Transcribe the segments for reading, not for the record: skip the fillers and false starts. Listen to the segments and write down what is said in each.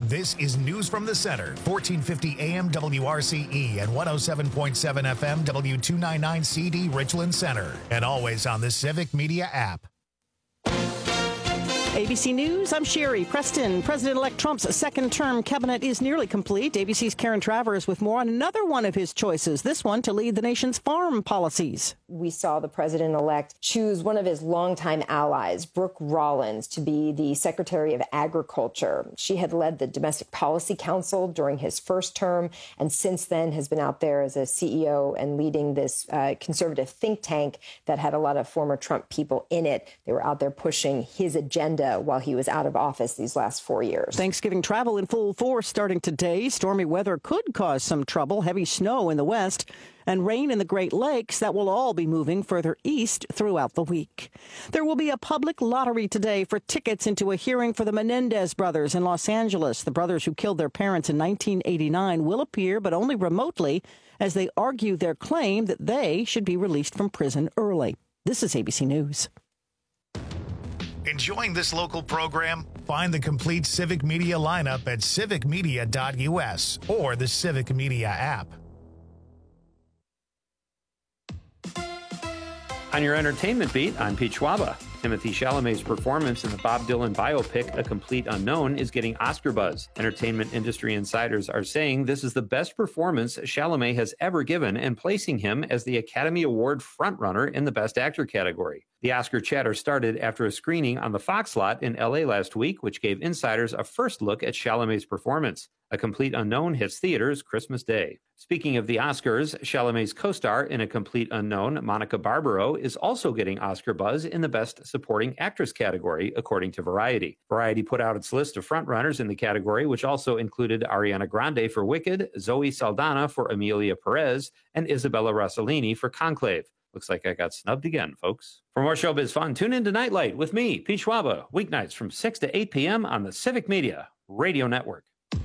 This is News from the Center, 1450 AM WRCE and 107.7 FM W299 CD Richland Center, and always on the Civic Media app. ABC News, I'm Sherry Preston. President-elect Trump's second-term cabinet is nearly complete. ABC's Karen Travers with more on another one of his choices, this one to lead the nation's farm policies. We saw the president-elect choose one of his longtime allies, Brooke Rollins, to be the Secretary of Agriculture. She had led the Domestic Policy Council during his first term, and since then has been out there as a CEO and leading this conservative think tank that had a lot of former Trump people in it. They were out there pushing his agenda while he was out of office these last 4 years. Thanksgiving travel in full force starting today. Stormy weather could cause some trouble. Heavy snow in the west and rain in the Great Lakes. That will all be moving further east throughout the week. There will be a public lottery today for tickets into a hearing for the Menendez brothers in Los Angeles. The brothers who killed their parents in 1989 will appear, but only remotely, as they argue their claim that they should be released from prison early. This is ABC News. Enjoying this local program? Find the complete Civic Media lineup at civicmedia.us or the Civic Media app. On your entertainment beat, I'm Pete Schwaba. Timothée Chalamet's performance in the Bob Dylan biopic, A Complete Unknown, is getting Oscar buzz. Entertainment industry insiders are saying this is the best performance Chalamet has ever given and placing him as the Academy Award frontrunner in the Best Actor category. The Oscar chatter started after a screening on the Fox lot in LA last week, which gave insiders a first look at Chalamet's performance. A Complete Unknown hits theaters Christmas Day. Speaking of the Oscars, Chalamet's co-star in A Complete Unknown, Monica Barbaro, is also getting Oscar buzz in the Best Supporting Actress category, according to Variety. Variety put out its list of frontrunners in the category, which also included Ariana Grande for Wicked, Zoe Saldana for Emilia Perez, and Isabella Rossellini for Conclave. Looks like I got snubbed again, folks. For more showbiz fun, tune in to Nightlight with me, Pete Schwaba, weeknights from 6 to 8 p.m. on the Civic Media Radio Network.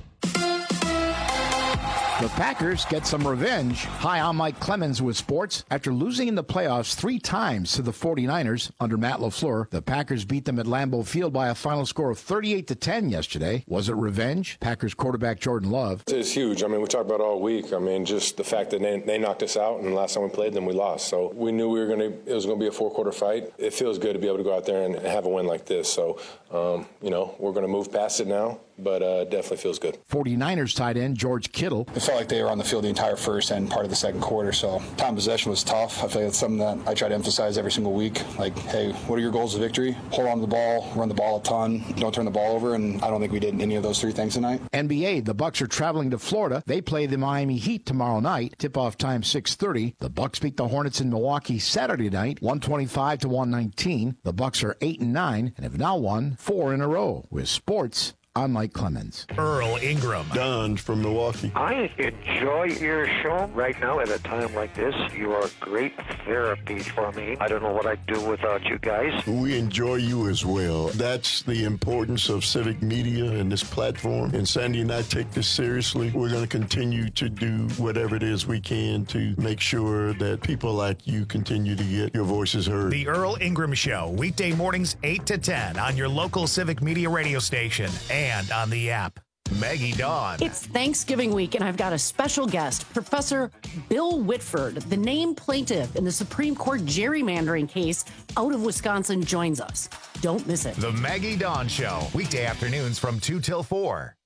The Packers get some revenge. Hi, I'm Mike Clemens with sports. After losing in the playoffs 3 times to the 49ers under Matt LaFleur, the Packers beat them at Lambeau Field by a final score of 38-10 yesterday. Was it revenge? Packers quarterback Jordan Love. It's huge. I mean, we talked about it all week. I mean, just the fact that they knocked us out, and the last time we played them, we lost. So we knew it was going to be a 4-quarter fight. It feels good to be able to go out there and have a win like this. So, we're going to move past it now, but definitely feels good. 49ers tight end George Kittle. It felt like they were on the field the entire first and part of the second quarter, so time possession was tough. I feel like it's something that I try to emphasize every single week. Like, hey, what are your goals of victory? Hold on to the ball, run the ball a ton, don't turn the ball over, and I don't think we did any of those 3 things tonight. NBA, the Bucks are traveling to Florida. They play the Miami Heat tomorrow night. Tip-off time 6:30. The Bucks beat the Hornets in Milwaukee Saturday night, 125-119. The Bucks are 8-9 and have now won 4 in a row. With sports, I'm Mike Clemens. Earl Ingram. Don from Milwaukee. I enjoy your show right now at a time like this. You are great therapy for me. I don't know what I'd do without you guys. We enjoy you as well. That's the importance of Civic Media and this platform. And Sandy and I take this seriously. We're going to continue to do whatever it is we can to make sure that people like you continue to get your voices heard. The Earl Ingram Show, weekday mornings 8 to 10 on your local Civic Media radio station and on the app. Maggie Dawn. It's Thanksgiving week, and I've got a special guest, Professor Bill Whitford, the named plaintiff in the Supreme Court gerrymandering case out of Wisconsin, joins us. Don't miss it. The Maggie Dawn Show, weekday afternoons from 2 till 4.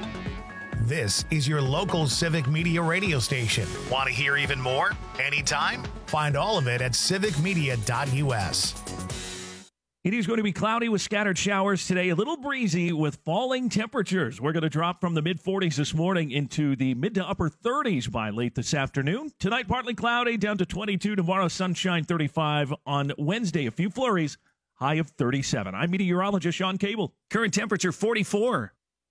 This is your local Civic Media radio station. Want to hear even more? Anytime? Find all of it at civicmedia.us. It is going to be cloudy with scattered showers today, a little breezy with falling temperatures. We're going to drop from the mid-40s this morning into the mid to upper 30s by late this afternoon. Tonight, partly cloudy, down to 22. Tomorrow, sunshine, 35. On Wednesday, a few flurries, high of 37. I'm meteorologist Sean Cable. Current temperature, 44.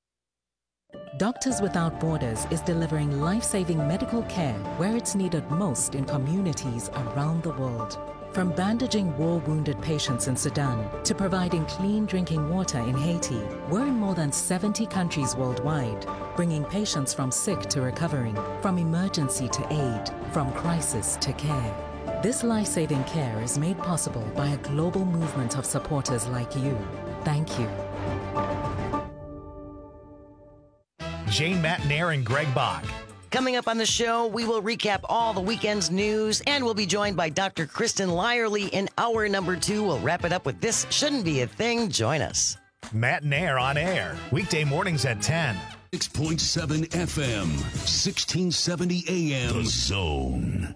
Doctors Without Borders is delivering life-saving medical care where it's needed most in communities around the world. From bandaging war-wounded patients in Sudan to providing clean drinking water in Haiti, we're in more than 70 countries worldwide, bringing patients from sick to recovering, from emergency to aid, from crisis to care. This life-saving care is made possible by a global movement of supporters like you. Thank you. Jane Matnair and Greg Bach. Coming up on the show, we will recap all the weekend's news, and we'll be joined by Dr. Kristen Lyerly in hour number 2. We'll wrap it up with This Shouldn't Be a Thing. Join us. Matnair on air, weekday mornings at 10. 6.7 FM, 1670 AM. The Zone.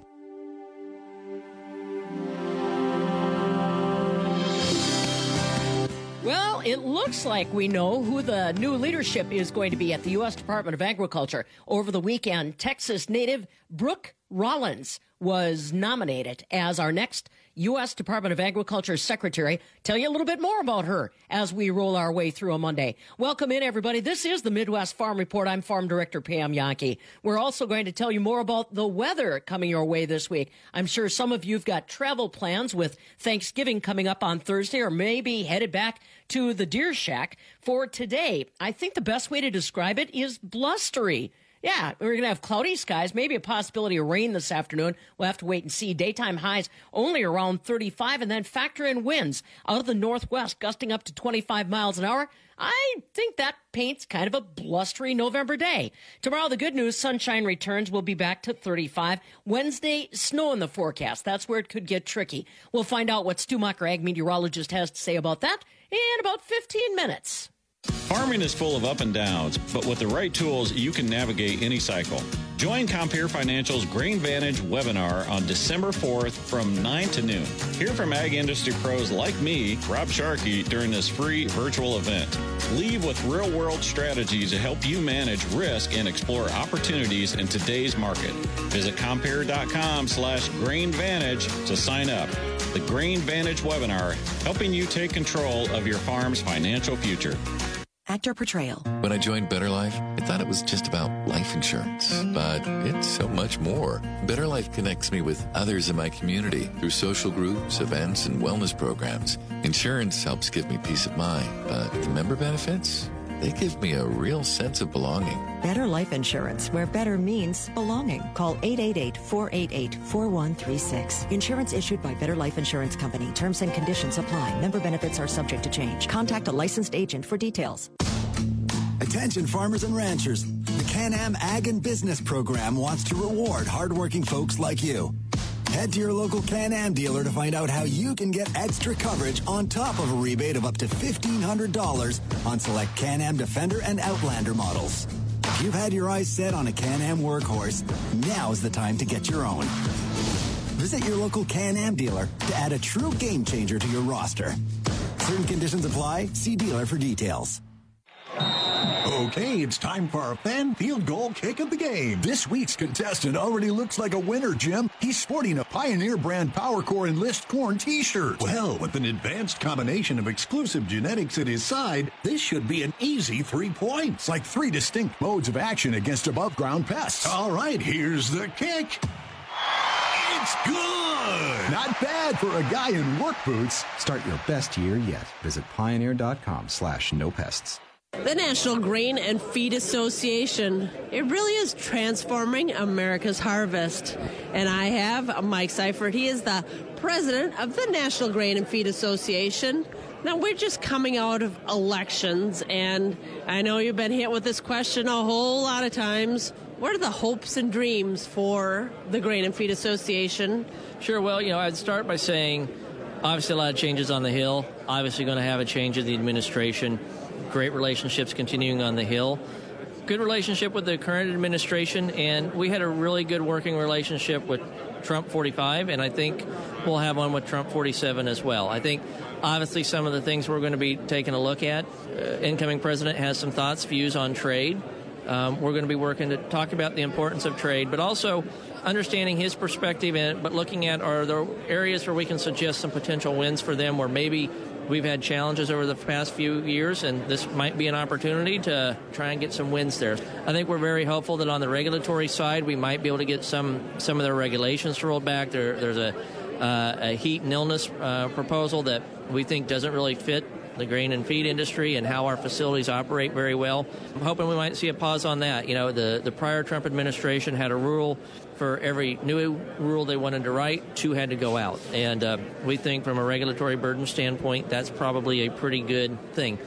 Well, it looks like we know who the new leadership is going to be at the U.S. Department of Agriculture. Over the weekend, Texas native Brooke Rollins was nominated as our next U.S. Department of Agriculture Secretary. Tell you a little bit more about her as we roll our way through a Monday. Welcome in, everybody. This is the Midwest Farm Report. I'm Farm Director Pam Yankee. We're also going to tell you more about the weather coming your way this week. I'm sure some of you've got travel plans with Thanksgiving coming up on Thursday, or maybe headed back to the Deer Shack. For today, I think the best way to describe it is blustery. Yeah, we're going to have cloudy skies, maybe a possibility of rain this afternoon. We'll have to wait and see. Daytime highs only around 35, and then factor in winds out of the northwest gusting up to 25 miles an hour. I think that paints kind of a blustery November day. Tomorrow, the good news, sunshine returns. We'll be back to 35. Wednesday, snow in the forecast. That's where it could get tricky. We'll find out what Stu Macher, ag meteorologist, has to say about that in about 15 minutes. Farming is full of up and downs, but with the right tools, you can navigate any cycle. Join Compeer Financial's Grain Vantage webinar on December 4th from 9 to noon. Hear from ag industry pros like me, Rob Sharkey, during this free virtual event. Leave with real-world strategies to help you manage risk and explore opportunities in today's market. Visit Compeer.com/GrainVantage to sign up. The Grain Vantage webinar, helping you take control of your farm's financial future. Actor portrayal. When I joined Better Life, I thought it was just about life insurance, but it's so much more. Better Life connects me with others in my community through social groups, events, and wellness programs. Insurance helps give me peace of mind, but the member benefits, they give me a real sense of belonging. Better Life Insurance, where better means belonging. Call 888-488-4136. Insurance issued by Better Life Insurance Company. Terms and conditions apply. Member benefits are subject to change. Contact a licensed agent for details. Attention farmers and ranchers. The Can-Am Ag and Business Program wants to reward hardworking folks like you. Head to your local Can-Am dealer to find out how you can get extra coverage on top of a rebate of up to $1,500 on select Can-Am Defender and Outlander models. If you've had your eyes set on a Can-Am workhorse, now's the time to get your own. Visit your local Can-Am dealer to add a true game changer to your roster. Certain conditions apply. See dealer for details. Okay, it's time for our fan field goal kick of the game. This week's contestant already looks like a winner, Jim. He's sporting a Pioneer brand PowerCore Enlist Corn t-shirt. Well, with an advanced combination of exclusive genetics at his side, this should be an easy 3 points. Like 3 distinct modes of action against above ground pests. All right, here's the kick. It's good! Not bad for a guy in work boots. Start your best year yet. Visit pioneer.com/nopests. The National Grain and Feed Association, it really is transforming America's harvest. And I have Mike Seifert. He is the president of the National Grain and Feed Association. Now, we're just coming out of elections, and I know you've been hit with this question a whole lot of times. What are the hopes and dreams for the Grain and Feed Association? Sure. Well, I'd start by saying, obviously, a lot of changes on the Hill. Obviously going to have a change of the administration. Great relationships continuing on the Hill. Good relationship with the current administration, and we had a really good working relationship with Trump 45, and I think we'll have one with Trump 47 as well. I think, obviously, some of the things we're going to be taking a look at, incoming president has some thoughts, views on trade. We're going to be working to talk about the importance of trade, but also understanding his perspective, but looking at are there areas where we can suggest some potential wins for them where maybe we've had challenges over the past few years, and this might be an opportunity to try and get some wins there. I think we're very hopeful that on the regulatory side, we might be able to get some of their regulations rolled back. There's a heat and illness proposal that we think doesn't really fit the grain and feed industry and how our facilities operate very well. I'm hoping we might see a pause on that. The prior Trump administration had a rule for every new rule they wanted to write, 2 had to go out. And we think from a regulatory burden standpoint, that's probably a pretty good thing.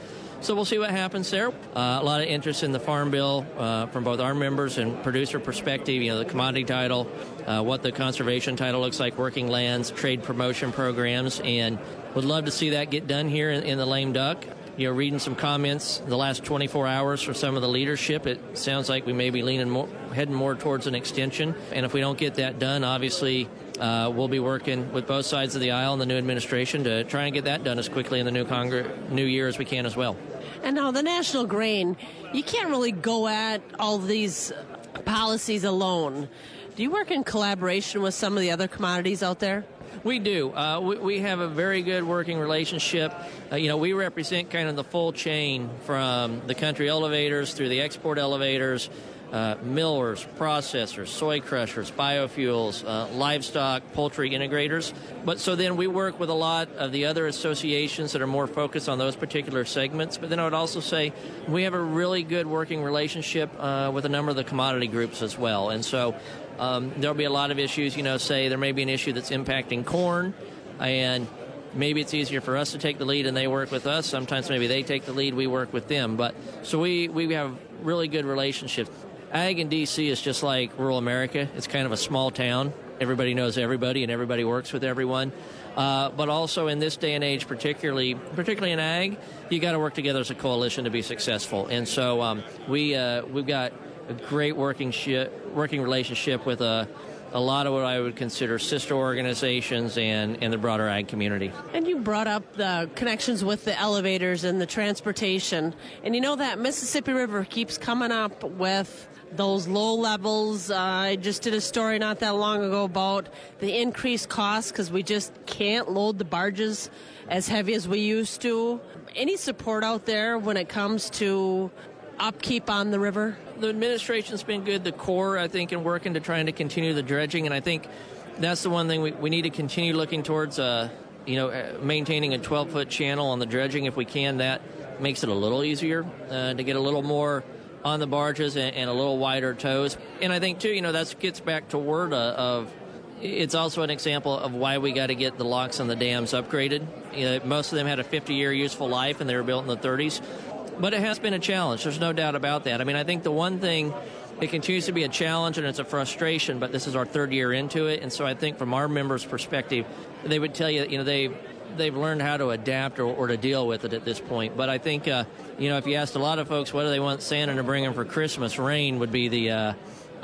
So we'll see what happens there. A lot of interest in the Farm Bill from both our members and producer perspective, the commodity title, what the conservation title looks like, working lands, trade promotion programs, and would love to see that get done here in the lame duck. Reading some comments the last 24 hours from some of the leadership, it sounds like we may be heading more towards an extension. And if we don't get that done, obviously we'll be working with both sides of the aisle and the new administration to try and get that done as quickly in the new year as we can as well. And now the national grain, you can't really go at all these policies alone. Do you work in collaboration with some of the other commodities out there? We do. We have a very good working relationship. We represent kind of the full chain from the country elevators through the export elevators, millers, processors, soy crushers, biofuels, livestock, poultry integrators. But so then we work with a lot of the other associations that are more focused on those particular segments. But then I would also say we have a really good working relationship with a number of the commodity groups as well. And so there'll be a lot of issues, say there may be an issue that's impacting corn, and maybe it's easier for us to take the lead and they work with us. Sometimes maybe they take the lead, we work with them. But so we have really good relationships. Ag in D.C. is just like rural America. It's kind of a small town. Everybody knows everybody and everybody works with everyone. But also in this day and age, particularly in ag, you got to work together as a coalition to be successful. And so we've got a great working relationship with a lot of what I would consider sister organizations and the broader ag community. And you brought up the connections with the elevators and the transportation. And that Mississippi River keeps coming up with those low levels. I just did a story not that long ago about the increased costs because we just can't load the barges as heavy as we used to. Any support out there when it comes to upkeep on the river? The administration's been good, the Corps, I think, in working to trying to continue the dredging, and I think that's the one thing we need to continue looking towards, maintaining a 12-foot channel on the dredging if we can. That makes it a little easier to get a little more on the barges and a little wider tows. And I think, too, that gets back to word of it's also an example of why we got to get the locks on the dams upgraded. Most of them had a 50-year useful life, and they were built in the 30s. But it has been a challenge. There's no doubt about that. I think the one thing, it continues to be a challenge and it's a frustration, but this is our third year into it. And so I think from our members' perspective, they would tell you, they've learned how to adapt or to deal with it at this point. But I think, if you asked a lot of folks what do they want Santa to bring them for Christmas, rain would be the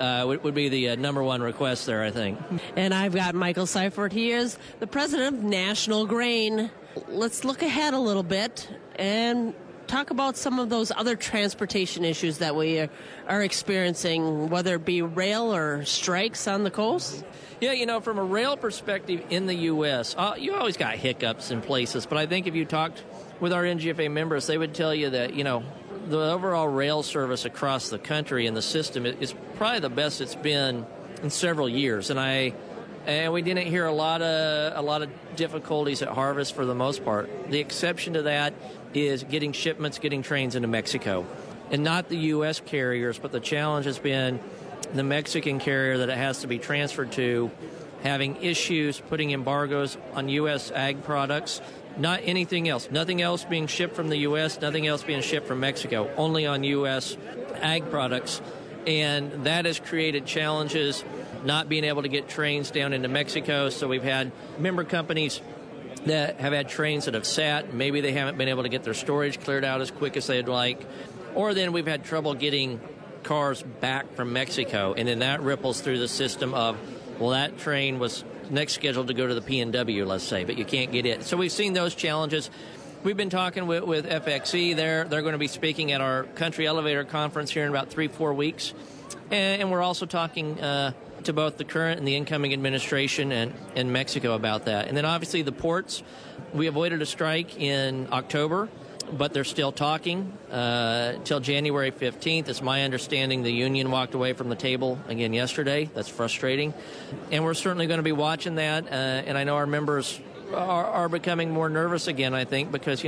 number one request there, I think. And I've got Michael Seifert. He is the president of National Grain. Let's look ahead a little bit and talk about some of those other transportation issues that we are experiencing, whether it be rail or strikes on the coast. Yeah, from a rail perspective in the U.S., you always got hiccups in places, but I think if you talked with our NGFA members, they would tell you that, the overall rail service across the country and the system is probably the best it's been in several years. And we didn't hear a lot of difficulties at harvest for the most part. The exception to that is getting trains into Mexico. And not the U.S. carriers, but the challenge has been the Mexican carrier that it has to be transferred to, having issues putting embargoes on U.S. ag products. Not anything else. Nothing else being shipped from the U.S., nothing else being shipped from Mexico, only on U.S. ag products. And that has created challenges, not being able to get trains down into Mexico. So we've had member companies that have had trains that have sat. Maybe they haven't been able to get their storage cleared out as quick as they'd like. Or then we've had trouble getting cars back from Mexico. And then that ripples through the system of, well, that train was next scheduled to go to the PNW, let's say, but you can't get it. So we've seen those challenges. We've been talking with FXE. They're going to be speaking at our country elevator conference here in about 3-4 weeks. And we're also talking to both the current and the incoming administration and Mexico about that. And then obviously the ports, we avoided a strike in October, but they're still talking till January 15th. It's my understanding the union walked away from the table again yesterday. That's frustrating. And we're certainly going to be watching that. And I know our members are becoming more nervous again, I think, because,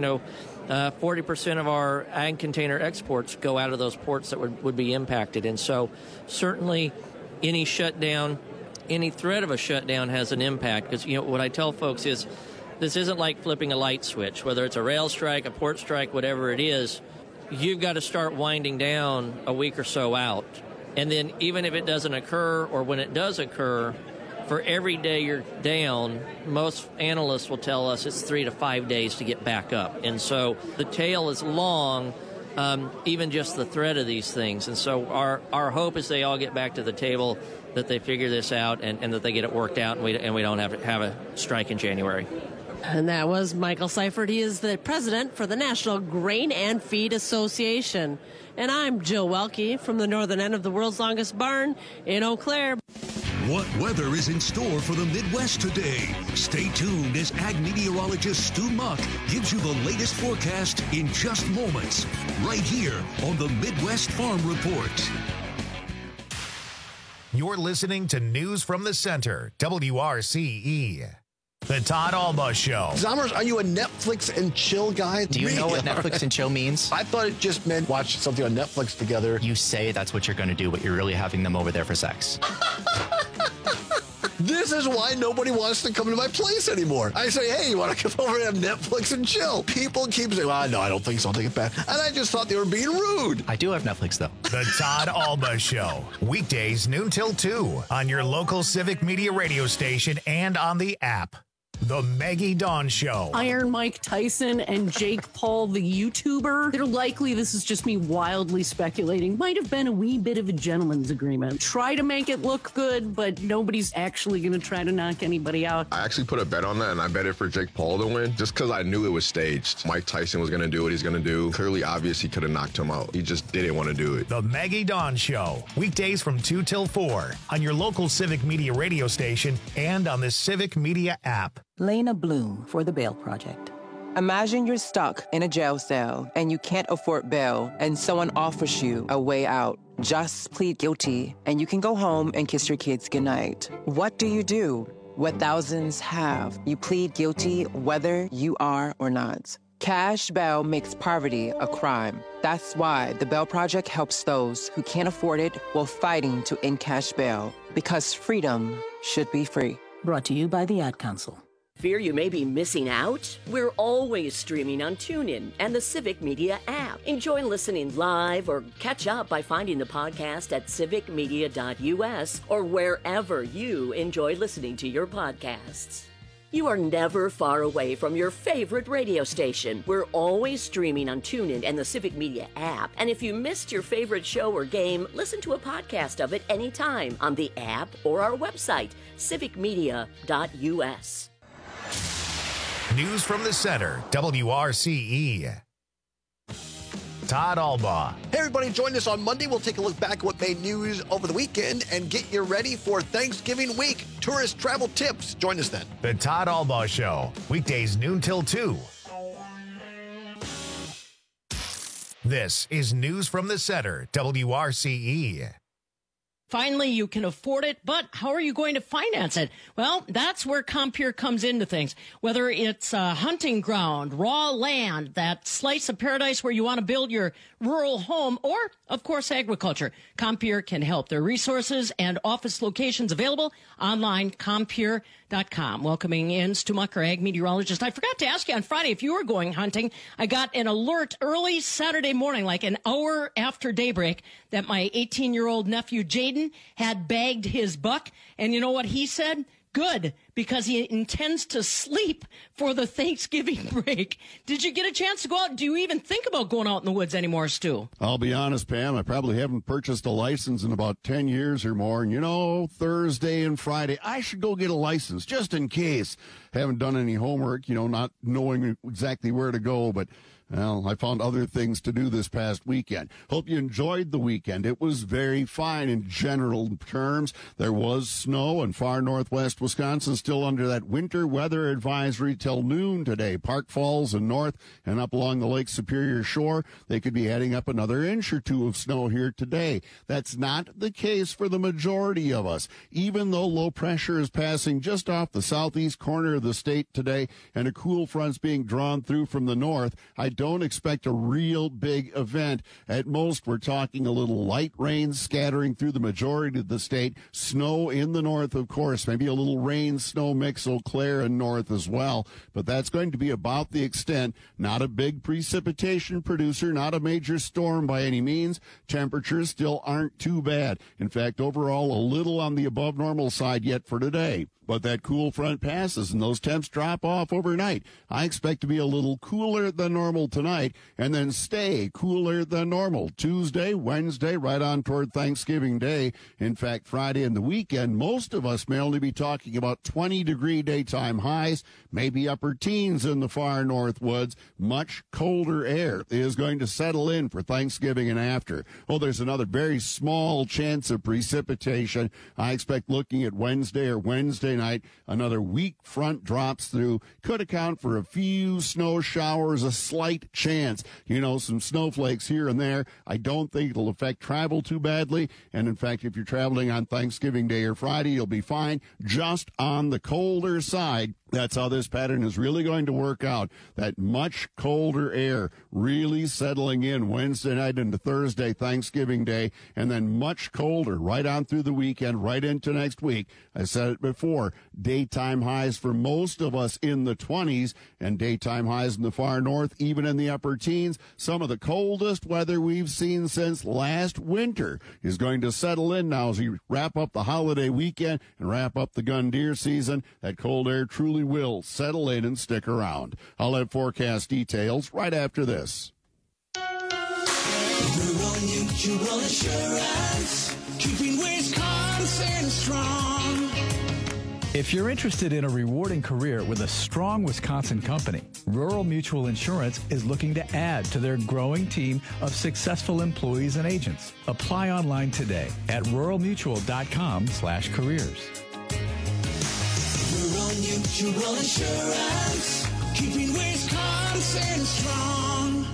40% of our ag container exports go out of those ports that would be impacted. And so certainly any shutdown, any threat of a shutdown has an impact. Because, what I tell folks is This isn't like flipping a light switch, whether it's a rail strike, a port strike, whatever it is. You've got to start winding down a week or so out. And then even if it doesn't occur, or when it does occur, for every day you're down, most analysts will tell us it's 3 to 5 days to get back up. And so the tail is long, even just the threat of these things. And so our hope is they all get back to the table, that they figure this out, and that they get it worked out, and we don't have a strike in January. And that was Michael Seifert. He is the president for the National Grain and Feed Association. And I'm Jill Welke from the northern end of the world's longest barn in Eau Claire. What weather is in store for the Midwest today? Stay tuned as ag meteorologist Stu Muck gives you the latest forecast in just moments, right here on the Midwest Farm Report. You're listening to News from the Center, WRCE. The Todd Alba Show. Zommers, are you a Netflix and chill guy? Do you know what Netflix and chill means? I thought it just meant watch something on Netflix together. You say that's what you're going to do, but you're really having them over there for sex. This is why nobody wants to come to my place anymore. I say, hey, you want to come over and have Netflix and chill? People keep saying, well, no, I don't think so. I'll take it back. And I just thought they were being rude. I do have Netflix, though. The Todd Alba Show. Weekdays, noon till 2 on your local Civic Media radio station and on the app. The Maggie Dawn Show. Iron Mike Tyson and Jake Paul, the YouTuber. They're likely, this is just me wildly speculating, might have been a wee bit of a gentleman's agreement. Try to make it look good, but nobody's actually going to try to knock anybody out. I actually put a bet on that, and I bet it for Jake Paul to win, just because I knew it was staged. Mike Tyson was going to do what he's going to do. Clearly obvious he could have knocked him out. He just didn't want to do it. The Maggie Dawn Show. Weekdays from 2 till 4 on your local Civic Media radio station and on the Civic Media app. Lena Bloom for the Bail Project. Imagine you're stuck in a jail cell and you can't afford bail and someone offers you a way out. Just plead guilty and you can go home and kiss your kids goodnight. What do you do? What thousands have. You plead guilty whether you are or not. Cash bail makes poverty a crime. That's why the Bail Project helps those who can't afford it while fighting to end cash bail. Because freedom should be free. Brought to you by the Ad Council. Fear you may be missing out? We're always streaming on TuneIn and the Civic Media app. Enjoy listening live or catch up by finding the podcast at civicmedia.us or wherever you enjoy listening to your podcasts. You are never far away from your favorite radio station. We're always streaming on TuneIn and the Civic Media app. And if you missed your favorite show or game, listen to a podcast of it anytime on the app or our website, civicmedia.us. News from the Center, WRCE. Todd Alba. Hey, everybody, join us on Monday. We'll take a look back at what made news over the weekend and get you ready for Thanksgiving week. Tourist travel tips. Join us then. The Todd Alba Show. Weekdays, noon till 2. This is News from the Center, WRCE. Finally, you can afford it, but how are you going to finance it? Well, that's where Compeer comes into things. Whether it's a hunting ground, raw land, that slice of paradise where you want to build your rural home, or, of course, agriculture, Compeer can help. There are resources and office locations available online, Compeer.com. Welcoming in Stu Muck, our ag meteorologist. I forgot to ask you on Friday if you were going hunting. I got an alert early Saturday morning, like an hour after daybreak, that my 18-year-old nephew, Jaden, had bagged his buck. And you know what he said? Good, because he intends to sleep for the Thanksgiving break. Did you get a chance to go out? Do you even think about going out in the woods anymore, Stu? I'll be honest, Pam, I probably haven't purchased a license in about 10 years or more. And, you know, Thursday and Friday, I should go get a license just in case. Haven't done any homework, you know, not knowing exactly where to go, but... well, I found other things to do this past weekend. Hope you enjoyed the weekend. It was very fine in general terms. There was snow in far northwest Wisconsin, still under that winter weather advisory till noon today. Park Falls and north and up along the Lake Superior shore, they could be heading up another inch or two of snow here today. That's not the case for the majority of us. Even though low pressure is passing just off the southeast corner of the state today and a cool front's being drawn through from the north, I don't expect a real big event. At most, we're talking a little light rain scattering through the majority of the state. Snow in the north, of course. Maybe a little rain-snow mix, Eau Claire and north as well. But that's going to be about the extent. Not a big precipitation producer, not a major storm by any means. Temperatures still aren't too bad. In fact, overall, a little on the above normal side yet for today. But that cool front passes and those temps drop off overnight. I expect to be a little cooler than normal tonight and then stay cooler than normal. Tuesday, Wednesday, right on toward Thanksgiving Day. In fact, Friday and the weekend, most of us may only be talking about 20-degree daytime highs, maybe upper teens in the far north woods. Much colder air is going to settle in for Thanksgiving and after. Oh, there's another very small chance of precipitation. I expect looking at Wednesday or Wednesday night, another weak front drops through. Could account for a few snow showers, a slight chance. Some snowflakes here and there. I don't think it'll affect travel too badly. And in fact, if you're traveling on Thanksgiving Day or Friday, you'll be fine. Just on the colder side. That's how this pattern is really going to work out. That much colder air really settling in Wednesday night into Thursday, Thanksgiving Day, and then much colder right on through the weekend, right into next week. I said it before, daytime highs for most of us in the 20s and daytime highs in the far north, even in the upper teens. Some of the coldest weather we've seen since last winter is going to settle in now as we wrap up the holiday weekend and wrap up the gun deer season. That cold air truly will settle in and stick around. I'll have forecast details right after this. Rural Mutual Insurance, keeping Wisconsin strong. If you're interested in a rewarding career with a strong Wisconsin company, Rural Mutual Insurance is looking to add to their growing team of successful employees and agents. Apply online today at ruralmutual.com/careers. Rural Mutual Insurance, keeping Wisconsin strong.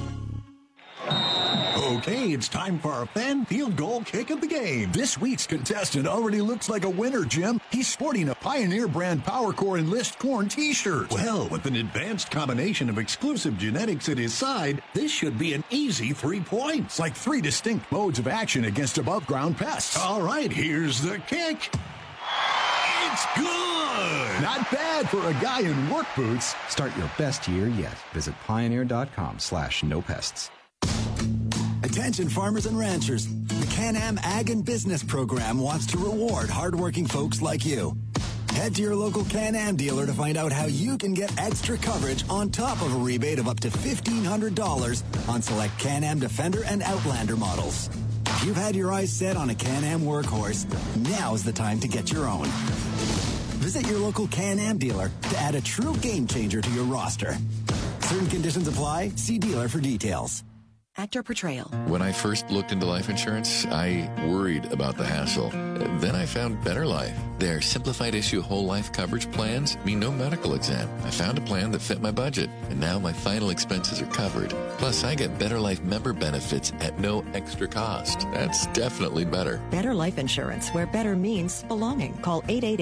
Okay, it's time for our fan field goal kick of the game. This week's contestant already looks like a winner, Jim. He's sporting a Pioneer brand PowerCore Enlist Corn t-shirt. Well, with an advanced combination of exclusive genetics at his side, this should be an easy 3 points, like 3 distinct modes of action against above-ground pests. All right, here's the kick. It's good! Not bad for a guy in work boots. Start your best year yet. Visit pioneer.com/no-pests. Attention farmers and ranchers. The Can-Am Ag and Business Program wants to reward hardworking folks like you. Head to your local Can-Am dealer to find out how you can get extra coverage on top of a rebate of up to $1,500 on select Can-Am Defender and Outlander models. If you've had your eyes set on a Can-Am workhorse, now's the time to get your own. Visit your local Can-Am dealer to add a true game changer to your roster. Certain conditions apply. See dealer for details. Actor portrayal. When I first looked into life insurance, I worried about the hassle. Then I found Better Life. Their simplified issue whole life coverage plans mean no medical exam. I found a plan that fit my budget, and now my final expenses are covered. Plus, I get Better Life member benefits at no extra cost. That's definitely better. Better Life Insurance, where better means belonging. Call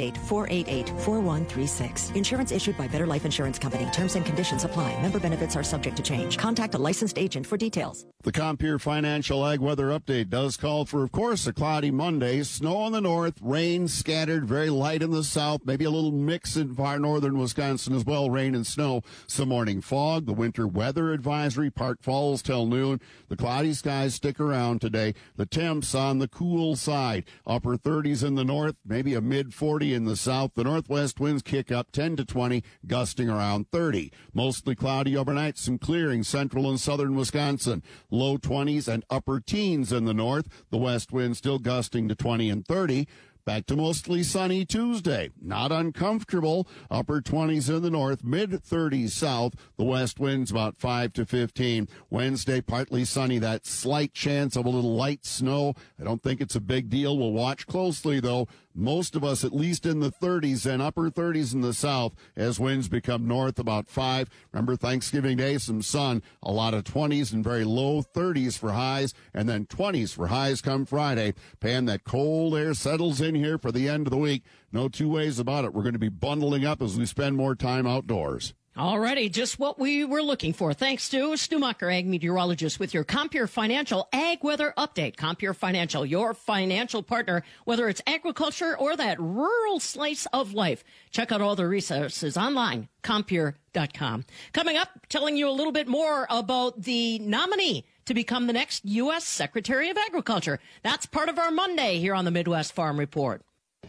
888-488-4136. Insurance issued by Better Life Insurance Company. Terms and conditions apply. Member benefits are subject to change. Contact a licensed agent for details. The Compeer Financial Ag Weather Update does call for, of course, a cloudy Monday. Snow on the north, rain scattered, very light in the south, maybe a little mix in far northern Wisconsin as well, rain and snow. Some morning fog. The winter weather advisory, Park Falls till noon. The cloudy skies stick around today. The temps on the cool side. Upper 30s in the north, maybe a mid-40 in the south. The northwest winds kick up 10 to 20, gusting around 30. Mostly cloudy overnight, some clearing central and southern Wisconsin. Low 20s and upper teens in the north. The west wind still gusting to 20 and 30. Back to mostly sunny Tuesday. Not uncomfortable. Upper 20s in the north, mid-30s south. The west winds about 5 to 15. Wednesday, partly sunny. That slight chance of a little light snow. I don't think it's a big deal. We'll watch closely, though. Most of us at least in the 30s and upper 30s in the south as winds become north about 5. Remember Thanksgiving Day, some sun, a lot of 20s and very low 30s for highs, and then 20s for highs come Friday. Pan, that cold air settles in here for the end of the week. No two ways about it. We're going to be bundling up as we spend more time outdoors. Alrighty, just what we were looking for. Thanks to Stu Mucker, ag meteorologist, with your Compeer Financial Ag Weather Update. Compeer Financial, your financial partner, whether it's agriculture or that rural slice of life. Check out all the resources online, Compeer.com. Coming up, telling you a little bit more about the nominee to become the next U.S. Secretary of Agriculture. That's part of our Monday here on the Midwest Farm Report.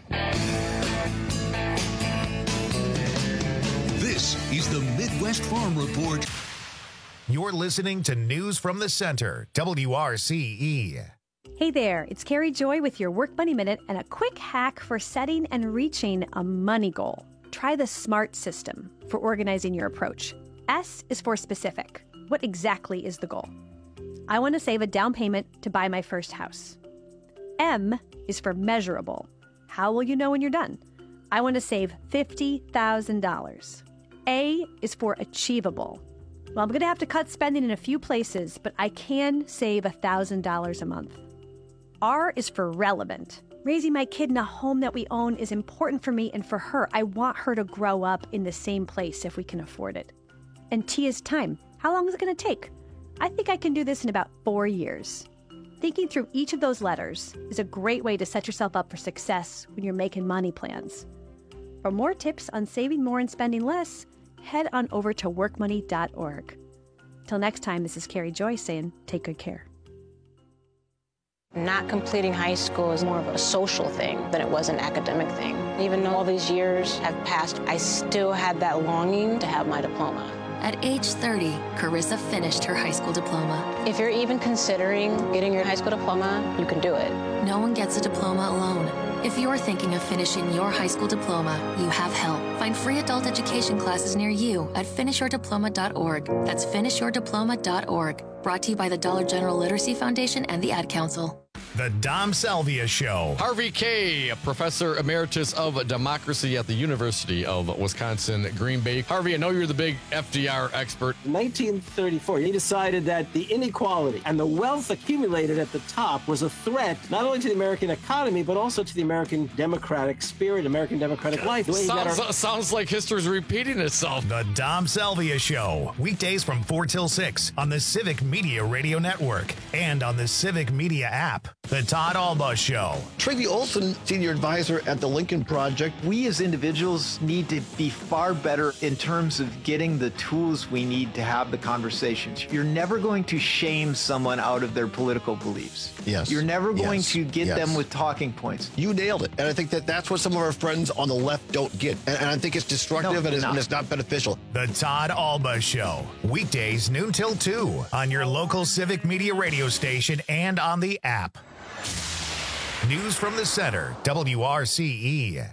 This is the Midwest Farm Report. You're listening to News from the Center, WRCE. Hey there, it's Carrie Joy with your Work Money Minute and a quick hack for setting and reaching a money goal. Try the SMART system for organizing your approach. S is for specific. What exactly is the goal? I want to save a down payment to buy my first house. M is for measurable. How will you know when you're done? I want to save $50,000. A is for achievable. Well, I'm going to have to cut spending in a few places, but I can save $1,000 a month. R is for relevant. Raising my kid in a home that we own is important for me and for her. I want her to grow up in the same place if we can afford it. And T is time. How long is it going to take? I think I can do this in about 4 years. Thinking through each of those letters is a great way to set yourself up for success when you're making money plans. For more tips on saving more and spending less, head on over to workmoney.org. Till next time, this is Carrie Joy saying, take good care. Not completing high school is more of a social thing than it was an academic thing. Even though all these years have passed, I still had that longing to have my diploma. At age 30, Carissa finished her high school diploma. If you're even considering getting your high school diploma, you can do it. No one gets a diploma alone. If you're thinking of finishing your high school diploma, you have help. Find free adult education classes near you at finishyourdiploma.org. That's finishyourdiploma.org. Brought to you by the Dollar General Literacy Foundation and the Ad Council. The Dom Salvia Show. Harvey Kaye, Professor Emeritus of Democracy at the University of Wisconsin, Green Bay. Harvey, I know you're the big FDR expert. In 1934, he decided that the inequality and the wealth accumulated at the top was a threat not only to the American economy, but also to the American democratic spirit, American democratic life. Sounds like history's repeating itself. The Dom Salvia Show. Weekdays from 4 till 6 on the Civic Media Radio Network and on the Civic Media app. The Todd Alba Show. Tracy Olson, senior advisor at the Lincoln Project. We as individuals need to be far better in terms of getting the tools we need to have the conversations. You're never going to shame someone out of their political beliefs. Yes. You're never going to get them with talking points. You nailed it. And I think that's what some of our friends on the left don't get. And I think it's destructive and it's not beneficial. The Todd Alba Show. Weekdays noon till 2 on your local Civic Media radio station and on the app. News from the Center, WRCE.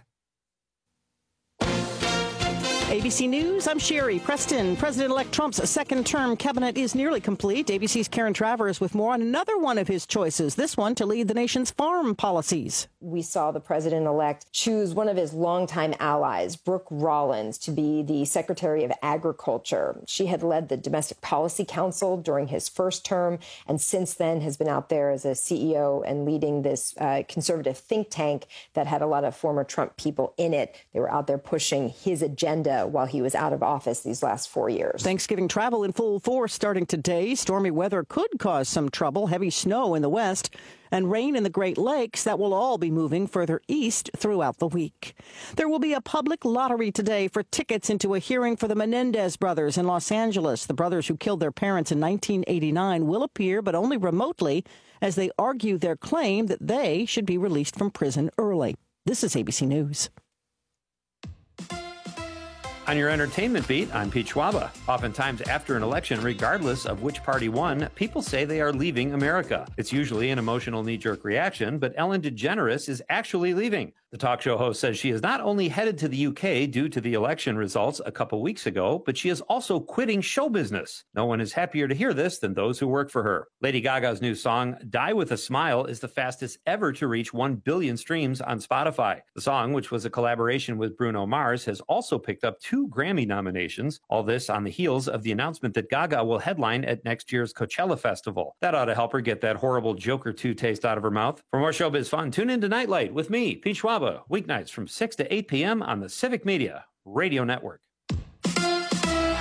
ABC News, I'm Sherry Preston. President-elect Trump's second-term cabinet is nearly complete. ABC's Karen Travers with more on another one of his choices, this one to lead the nation's farm policies. We saw the president-elect choose one of his longtime allies, Brooke Rollins, to be the Secretary of Agriculture. She had led the Domestic Policy Council during his first term, and since then has been out there as a CEO and leading this conservative think tank that had a lot of former Trump people in it. They were out there pushing his agenda while he was out of office these last 4 years. Thanksgiving travel in full force starting today. Stormy weather could cause some trouble, heavy snow in the west, and rain in the Great Lakes. That will all be moving further east throughout the week. There will be a public lottery today for tickets into a hearing for the Menendez brothers in Los Angeles. The brothers who killed their parents in 1989 will appear, but only remotely, as they argue their claim that they should be released from prison early. This is ABC News. On your entertainment beat, I'm Pete Schwaba. Oftentimes after an election, regardless of which party won, people say they are leaving America. It's usually an emotional knee-jerk reaction, but Ellen DeGeneres is actually leaving. The talk show host says she is not only headed to the UK due to the election results a couple weeks ago, but she is also quitting show business. No one is happier to hear this than those who work for her. Lady Gaga's new song, Die With a Smile, is the fastest ever to reach 1 billion streams on Spotify. The song, which was a collaboration with Bruno Mars, has also picked up 2 Grammy nominations. All this on the heels of the announcement that Gaga will headline at next year's Coachella Festival. That ought to help her get that horrible Joker 2 taste out of her mouth. For more showbiz fun, tune in to Nightlight with me, Pete Schwaba, weeknights from 6 to 8 p.m. on the Civic Media Radio Network.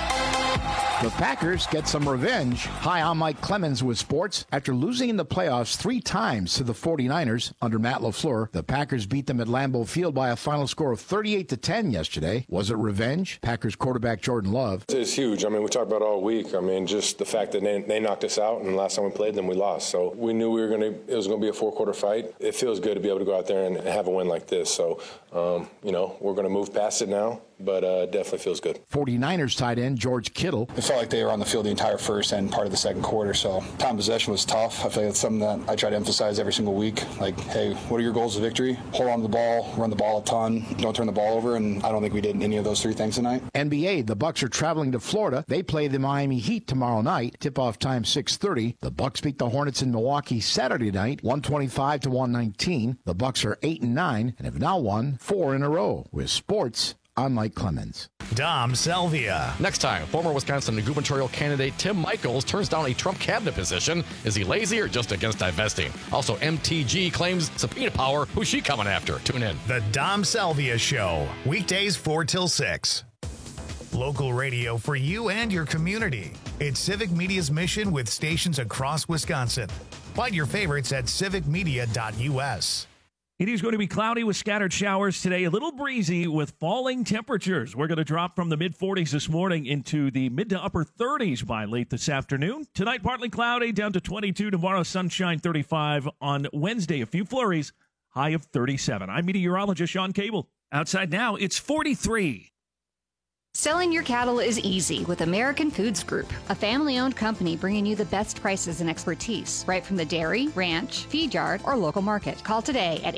The Packers get some revenge. Hi, I'm Mike Clemens with sports. After losing in the playoffs 3 times to the 49ers under Matt LaFleur, the Packers beat them at Lambeau Field by a final score of 38-10 yesterday. Was it revenge? Packers quarterback Jordan Love. It's huge. I mean, we talked about it all week. I mean, just the fact that they knocked us out, and the last time we played them, we lost. So we knew it was going to be a 4-quarter fight. It feels good to be able to go out there and have a win like this. So, we're going to move past it now, but definitely feels good. 49ers tight end George Kittle. It felt like they were on the field the entire first and part of the second quarter, so time possession was tough. I feel like it's something that I try to emphasize every single week. Like, hey, what are your goals of victory? Hold on to the ball, run the ball a ton, don't turn the ball over, and I don't think we did any of those 3 things tonight. NBA, the Bucks are traveling to Florida. They play the Miami Heat tomorrow night. Tip-off time 6:30. The Bucks beat the Hornets in Milwaukee Saturday night, 125-119. The Bucks are 8-9 and have now won 4 in a row. With sports, I'm Mike Clemens. Dom Selvia. Next time, former Wisconsin gubernatorial candidate Tim Michels turns down a Trump cabinet position. Is he lazy or just against divesting? Also, MTG claims subpoena power. Who's she coming after? Tune in. The Dom Selvia Show. Weekdays 4 till 6. Local radio for you and your community. It's Civic Media's mission with stations across Wisconsin. Find your favorites at civicmedia.us. It is going to be cloudy with scattered showers today, a little breezy with falling temperatures. We're going to drop from the mid-40s this morning into the mid to upper 30s by late this afternoon. Tonight, partly cloudy, down to 22. Tomorrow, sunshine, 35. On Wednesday, a few flurries, high of 37. I'm meteorologist Sean Cable. Outside now, it's 43. Selling your cattle is easy with American Foods Group, a family-owned company bringing you the best prices and expertise, right from the dairy, ranch, feed yard, or local market. Call today at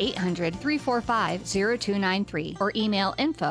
800-345-0293 or email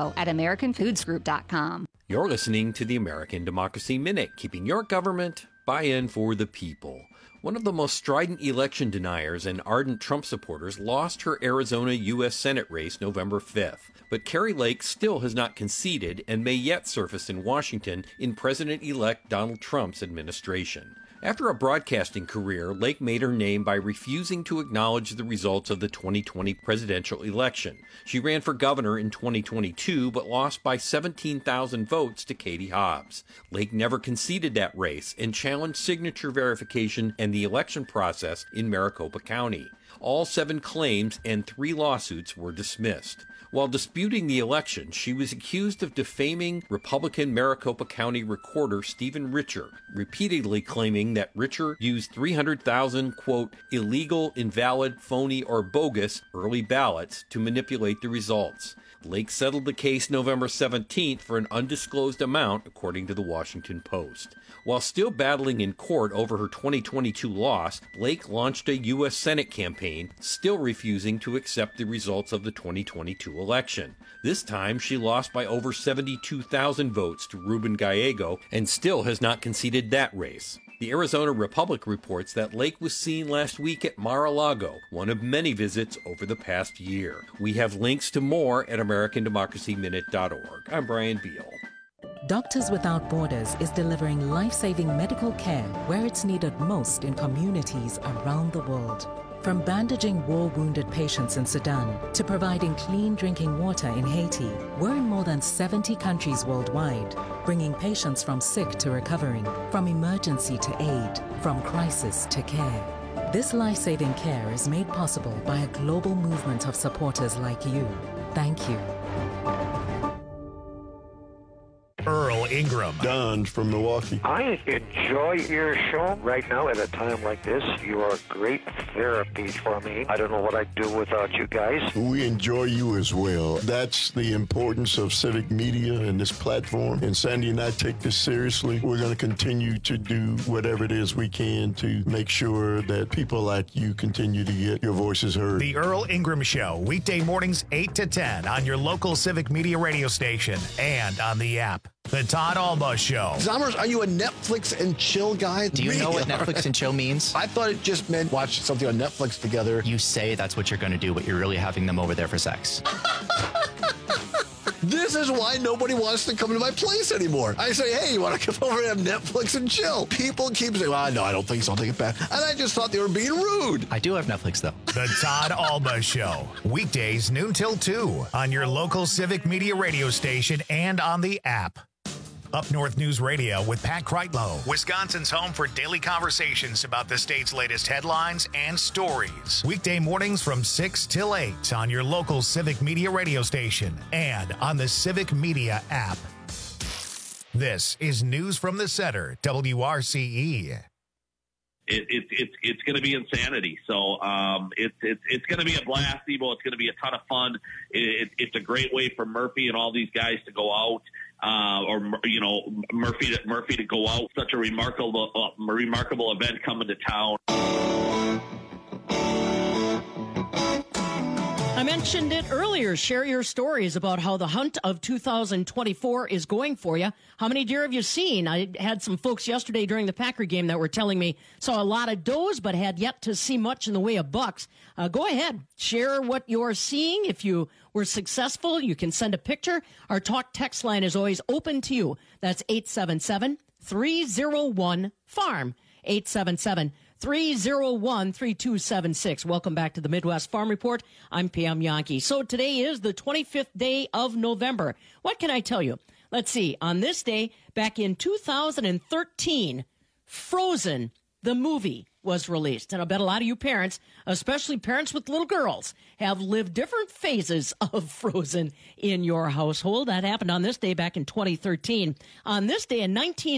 info@americanfoodsgroup.com. You're listening to the American Democracy Minute, keeping your government buy-in for the people. One of the most strident election deniers and ardent Trump supporters lost her Arizona U.S. Senate race November 5th. But Kari Lake still has not conceded and may yet surface in Washington in President-elect Donald Trump's administration. After a broadcasting career, Lake made her name by refusing to acknowledge the results of the 2020 presidential election. She ran for governor in 2022, but lost by 17,000 votes to Katie Hobbs. Lake never conceded that race and challenged signature verification and the election process in Maricopa County. All 7 claims and 3 lawsuits were dismissed. While disputing the election, she was accused of defaming Republican Maricopa County recorder Stephen Richer, repeatedly claiming that Richer used 300,000, quote, illegal, invalid, phony, or bogus early ballots to manipulate the results. Lake settled the case November 17th for an undisclosed amount, according to the Washington Post. While still battling in court over her 2022 loss, Lake launched a U.S. Senate campaign, still refusing to accept the results of the 2022 election. This time, she lost by over 72,000 votes to Ruben Gallego and still has not conceded that race. The Arizona Republic reports that Lake was seen last week at Mar-a-Lago, one of many visits over the past year. We have links to more at AmericanDemocracyMinute.org. I'm Brian Beal. Doctors Without Borders is delivering life-saving medical care where it's needed most in communities around the world. From bandaging war-wounded patients in Sudan to providing clean drinking water in Haiti, we're in more than 70 countries worldwide, bringing patients from sick to recovering, from emergency to aid, from crisis to care. This life-saving care is made possible by a global movement of supporters like you. Thank you. Earl Ingram. Don from Milwaukee. I enjoy your show right now at a time like this. You are great therapy for me. I don't know what I'd do without you guys. We enjoy you as well. That's the importance of civic media and this platform. And Sandy and I take this seriously. We're going to continue to do whatever it is we can to make sure that people like you continue to get your voices heard. The Earl Ingram Show, weekday mornings 8 to 10 on your local civic media radio station and on the app. The Todd Alba Show. Zommers, are you a Netflix and chill guy? Do you know what Netflix and chill means? I thought it just meant watch something on Netflix together. You say that's what you're going to do, but you're really having them over there for sex. This is why nobody wants to come to my place anymore. I say, hey, you want to come over and have Netflix and chill? People keep saying, well, no, I don't think so. I'll take it back. And I just thought they were being rude. I do have Netflix, though. The Todd Alba Show. Weekdays noon till 2 on your local civic media radio station and on the app. Up North News Radio with Pat Kreitlow, Wisconsin's home for daily conversations about the state's latest headlines and stories. Weekday mornings from 6 till 8 on your local Civic Media radio station and on the Civic Media app. This is News from the Center, WRCE. It's going to be insanity. So it's going to be a blast, Evo. It's going to be a ton of fun. It's a great way for Murphy and all these guys to go out, Murphy to go out. Such a remarkable event coming to town. I mentioned it earlier. Share your stories about how the hunt of 2024 is going for you. How many deer have you seen? I had some folks yesterday during the Packer game that were telling me saw a lot of does, but had yet to see much in the way of bucks. Go ahead. Share what you're seeing. If you were successful, you can send a picture. Our talk text line is always open to you. That's 877-301-FARM. 877-301-3276. Welcome back to the Midwest Farm Report. I'm Pam Yonke. So today is the 25th day of November. What can I tell you? Let's see. On this day, back in 2013, Frozen, the movie, was released. And I bet a lot of you parents, especially parents with little girls, have lived different phases of Frozen in your household. That happened on this day back in 2013. On this day in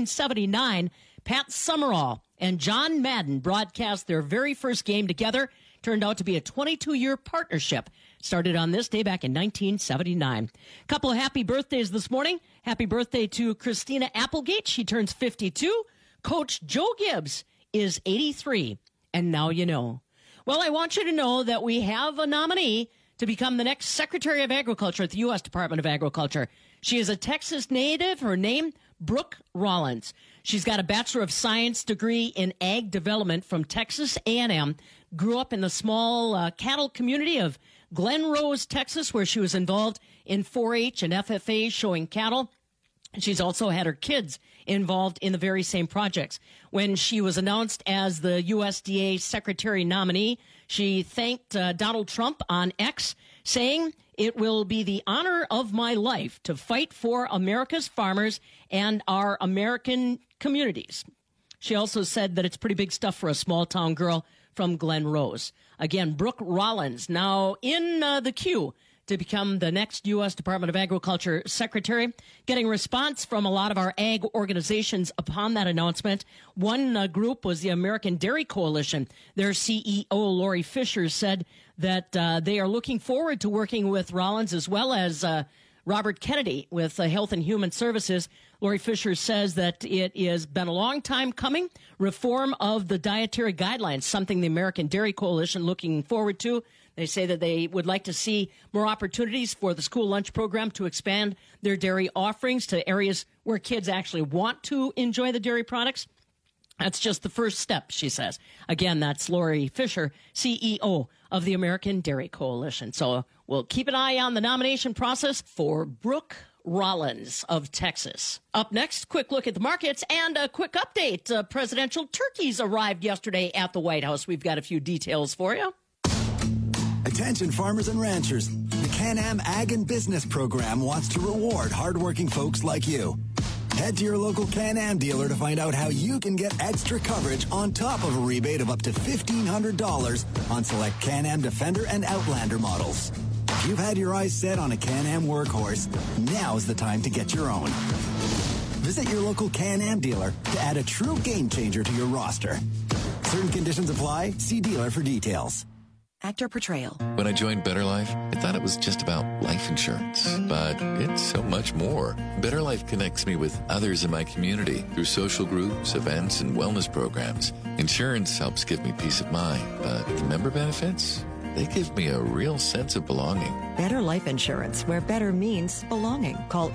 1979, Pat Summerall and John Madden broadcast their very first game together. Turned out to be a 22-year partnership. Started on this day back in 1979. Couple of happy birthdays this morning. Happy birthday to Christina Applegate. She turns 52. Coach Joe Gibbs is 83. And now you know. Well, I want you to know that we have a nominee to become the next Secretary of Agriculture at the U.S. Department of Agriculture. She is a Texas native. Her name, Brooke Rollins. She's got a Bachelor of Science degree in Ag Development from Texas A&M. Grew up in the small cattle community of Glen Rose, Texas, where she was involved in 4-H and FFA showing cattle. She's also had her kids involved in the very same projects. When she was announced as the USDA Secretary nominee, she thanked Donald Trump on X, saying, "It will be the honor of my life to fight for America's farmers and our American communities." She also said that it's pretty big stuff for a small-town girl from Glen Rose. Again, Brooke Rollins, now in the queue to become the next U.S. Department of Agriculture Secretary, getting response from a lot of our ag organizations upon that announcement. One group was the American Dairy Coalition. Their CEO, Lori Fisher, said that they are looking forward to working with Rollins as well as Robert Kennedy with Health and Human Services. Lori Fisher says that it has been a long time coming. Reform of the dietary guidelines, something the American Dairy Coalition looking forward to. They say that they would like to see more opportunities for the school lunch program to expand their dairy offerings to areas where kids actually want to enjoy the dairy products. That's just the first step, she says. Again, that's Lori Fisher, CEO of the American Dairy Coalition. So we'll keep an eye on the nomination process for Brooke Rollins of Texas. Up next, quick look at the markets and a quick update. Presidential turkeys arrived yesterday at the White House. We've got a few details for you. Attention farmers and ranchers. The Can-Am Ag and Business Program wants to reward hardworking folks like you. Head to your local Can-Am dealer to find out how you can get extra coverage on top of a rebate of up to $1,500 on select Can-Am Defender and Outlander models. If you've had your eyes set on a Can-Am workhorse, now's the time to get your own. Visit your local Can-Am dealer to add a true game changer to your roster. Certain conditions apply. See dealer for details. Actor portrayal. When I joined Better Life, I thought it was just about life insurance, but it's so much more. Better Life connects me with others in my community through social groups, events, and wellness programs. Insurance helps give me peace of mind, but the member benefits, they give me a real sense of belonging. Better Life Insurance, where better means belonging. Call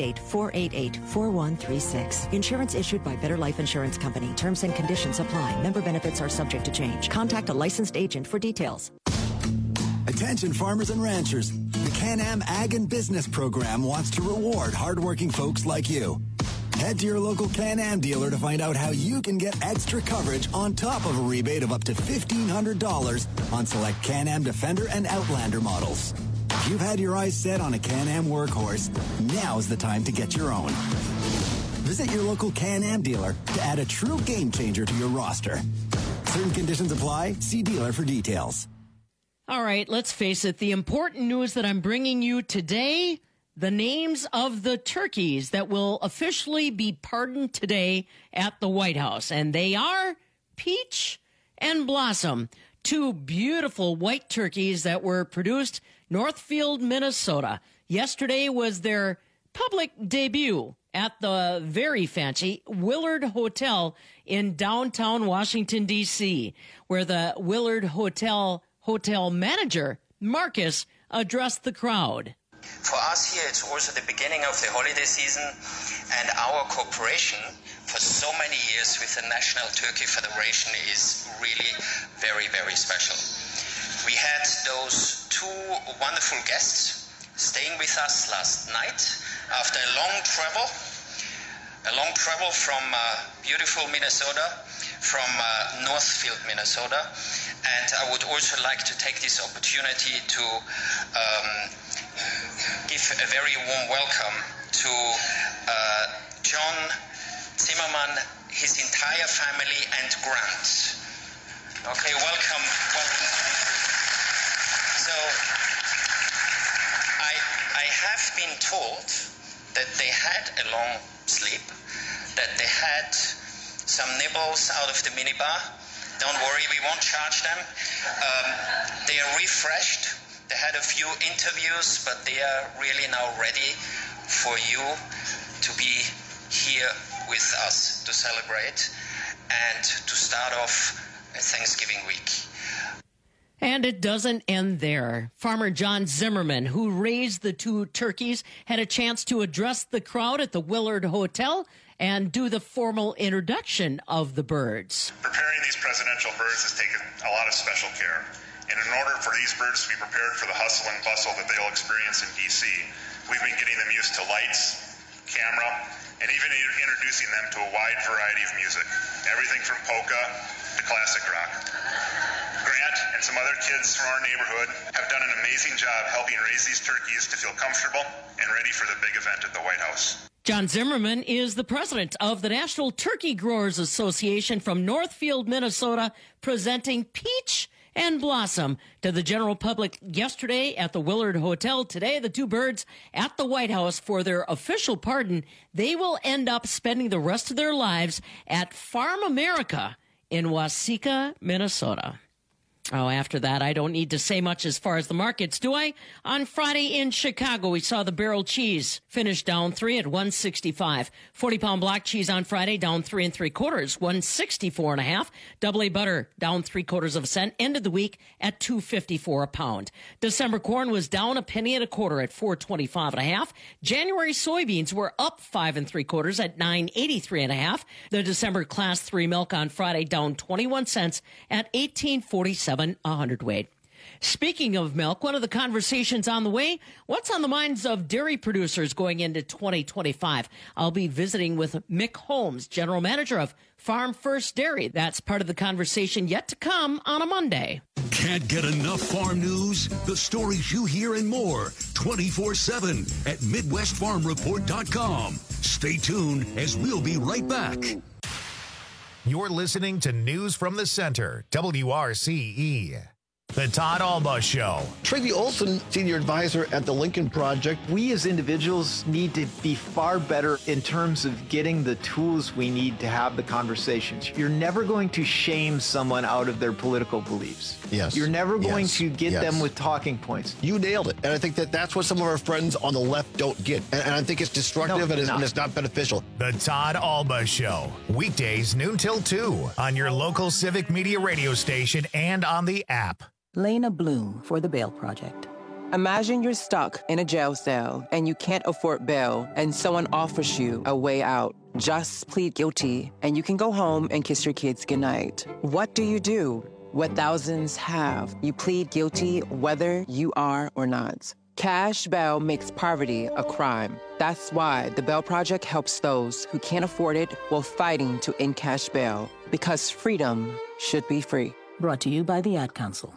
888-488-4136. Insurance issued by Better Life Insurance Company. Terms and conditions apply. Member benefits are subject to change. Contact a licensed agent for details. Attention farmers and ranchers. The Can-Am Ag and Business Program wants to reward hardworking folks like you. Head to your local Can-Am dealer to find out how you can get extra coverage on top of a rebate of up to $1,500 on select Can-Am Defender and Outlander models. If you've had your eyes set on a Can-Am workhorse, now's the time to get your own. Visit your local Can-Am dealer to add a true game changer to your roster. Certain conditions apply. See dealer for details. All right, let's face it. The important news that I'm bringing you today, the names of the turkeys that will officially be pardoned today at the White House. And they are Peach and Blossom, two beautiful white turkeys that were produced Northfield, Minnesota. Yesterday was their public debut at the very fancy Willard Hotel in downtown Washington, D.C., where the Willard Hotel manager, Marcus, addressed the crowd. For us here, it's also the beginning of the holiday season, and our cooperation for so many years with the National Turkey Federation is really very, very special. We had those two wonderful guests staying with us last night after a long travel from beautiful Minnesota, from Northfield, Minnesota. And I would also like to take this opportunity to give a very warm welcome to John Zimmerman, his entire family, and Grant. Okay, welcome. So I have been told that they had a long sleep, that they had some nibbles out of the minibar. Don't worry, we won't charge them. They are refreshed. They had a few interviews, but they are really now ready for you to be here with us to celebrate and to start off Thanksgiving week. And it doesn't end there. Farmer John Zimmerman, who raised the two turkeys, had a chance to address the crowd at the Willard Hotel and do the formal introduction of the birds. Preparing these presidential birds has taken a lot of special care. And in order for these birds to be prepared for the hustle and bustle that they'll experience in D.C., we've been getting them used to lights, camera, and even introducing them to a wide variety of music. Everything from polka to classic rock. Grant and some other kids from our neighborhood have done an amazing job helping raise these turkeys to feel comfortable and ready for the big event at the White House. John Zimmerman is the president of the National Turkey Growers Association from Northfield, Minnesota, presenting Peach and Blossom to the general public yesterday at the Willard Hotel. Today, the two birds at the White House for their official pardon. They will end up spending the rest of their lives at Farm America in Waseca, Minnesota. Oh, after that, I don't need to say much as far as the markets, do I? On Friday in Chicago, we saw the barrel cheese finish down 3 at $1.65. 40-pound block cheese on Friday down 3 3/4, $1.64.5. Double A butter down 3/4 cent. Ended the week at $2.54 a pound. December corn was down 1 1/4 at $4.25.5. January soybeans were up 5 3/4 at $9.83.5. The December Class 3 milk on Friday down 21 cents at $18.47 a hundredweight. Speaking of milk, one of the conversations on the way, what's on the minds of dairy producers going into 2025? I'll be visiting with Mick Holmes, general manager of Farm First Dairy. That's part of the conversation yet to come on a Monday. Can't get enough farm news? The stories you hear and more 24/7 at MidwestFarmReport.com. Stay tuned as we'll be right back. You're listening to News from the Center, WRCE. The Todd Alba Show. Tracy Olson, senior advisor at the Lincoln Project. We as individuals need to be far better in terms of getting the tools we need to have the conversations. You're never going to shame someone out of their political beliefs. Yes. You're never going to get them with talking points. You nailed it. And I think that that's what some of our friends on the left don't get. And I think it's destructive and it's not beneficial. The Todd Alba Show. Weekdays noon till 2 on your local civic media radio station and on the app. Lena Bloom for the Bail Project. Imagine you're stuck in a jail cell and you can't afford bail and someone offers you a way out. Just plead guilty and you can go home and kiss your kids goodnight. What do? What thousands have. You plead guilty whether you are or not. Cash bail makes poverty a crime. That's why the Bail Project helps those who can't afford it while fighting to end cash bail. Because freedom should be free. Brought to you by the Ad Council.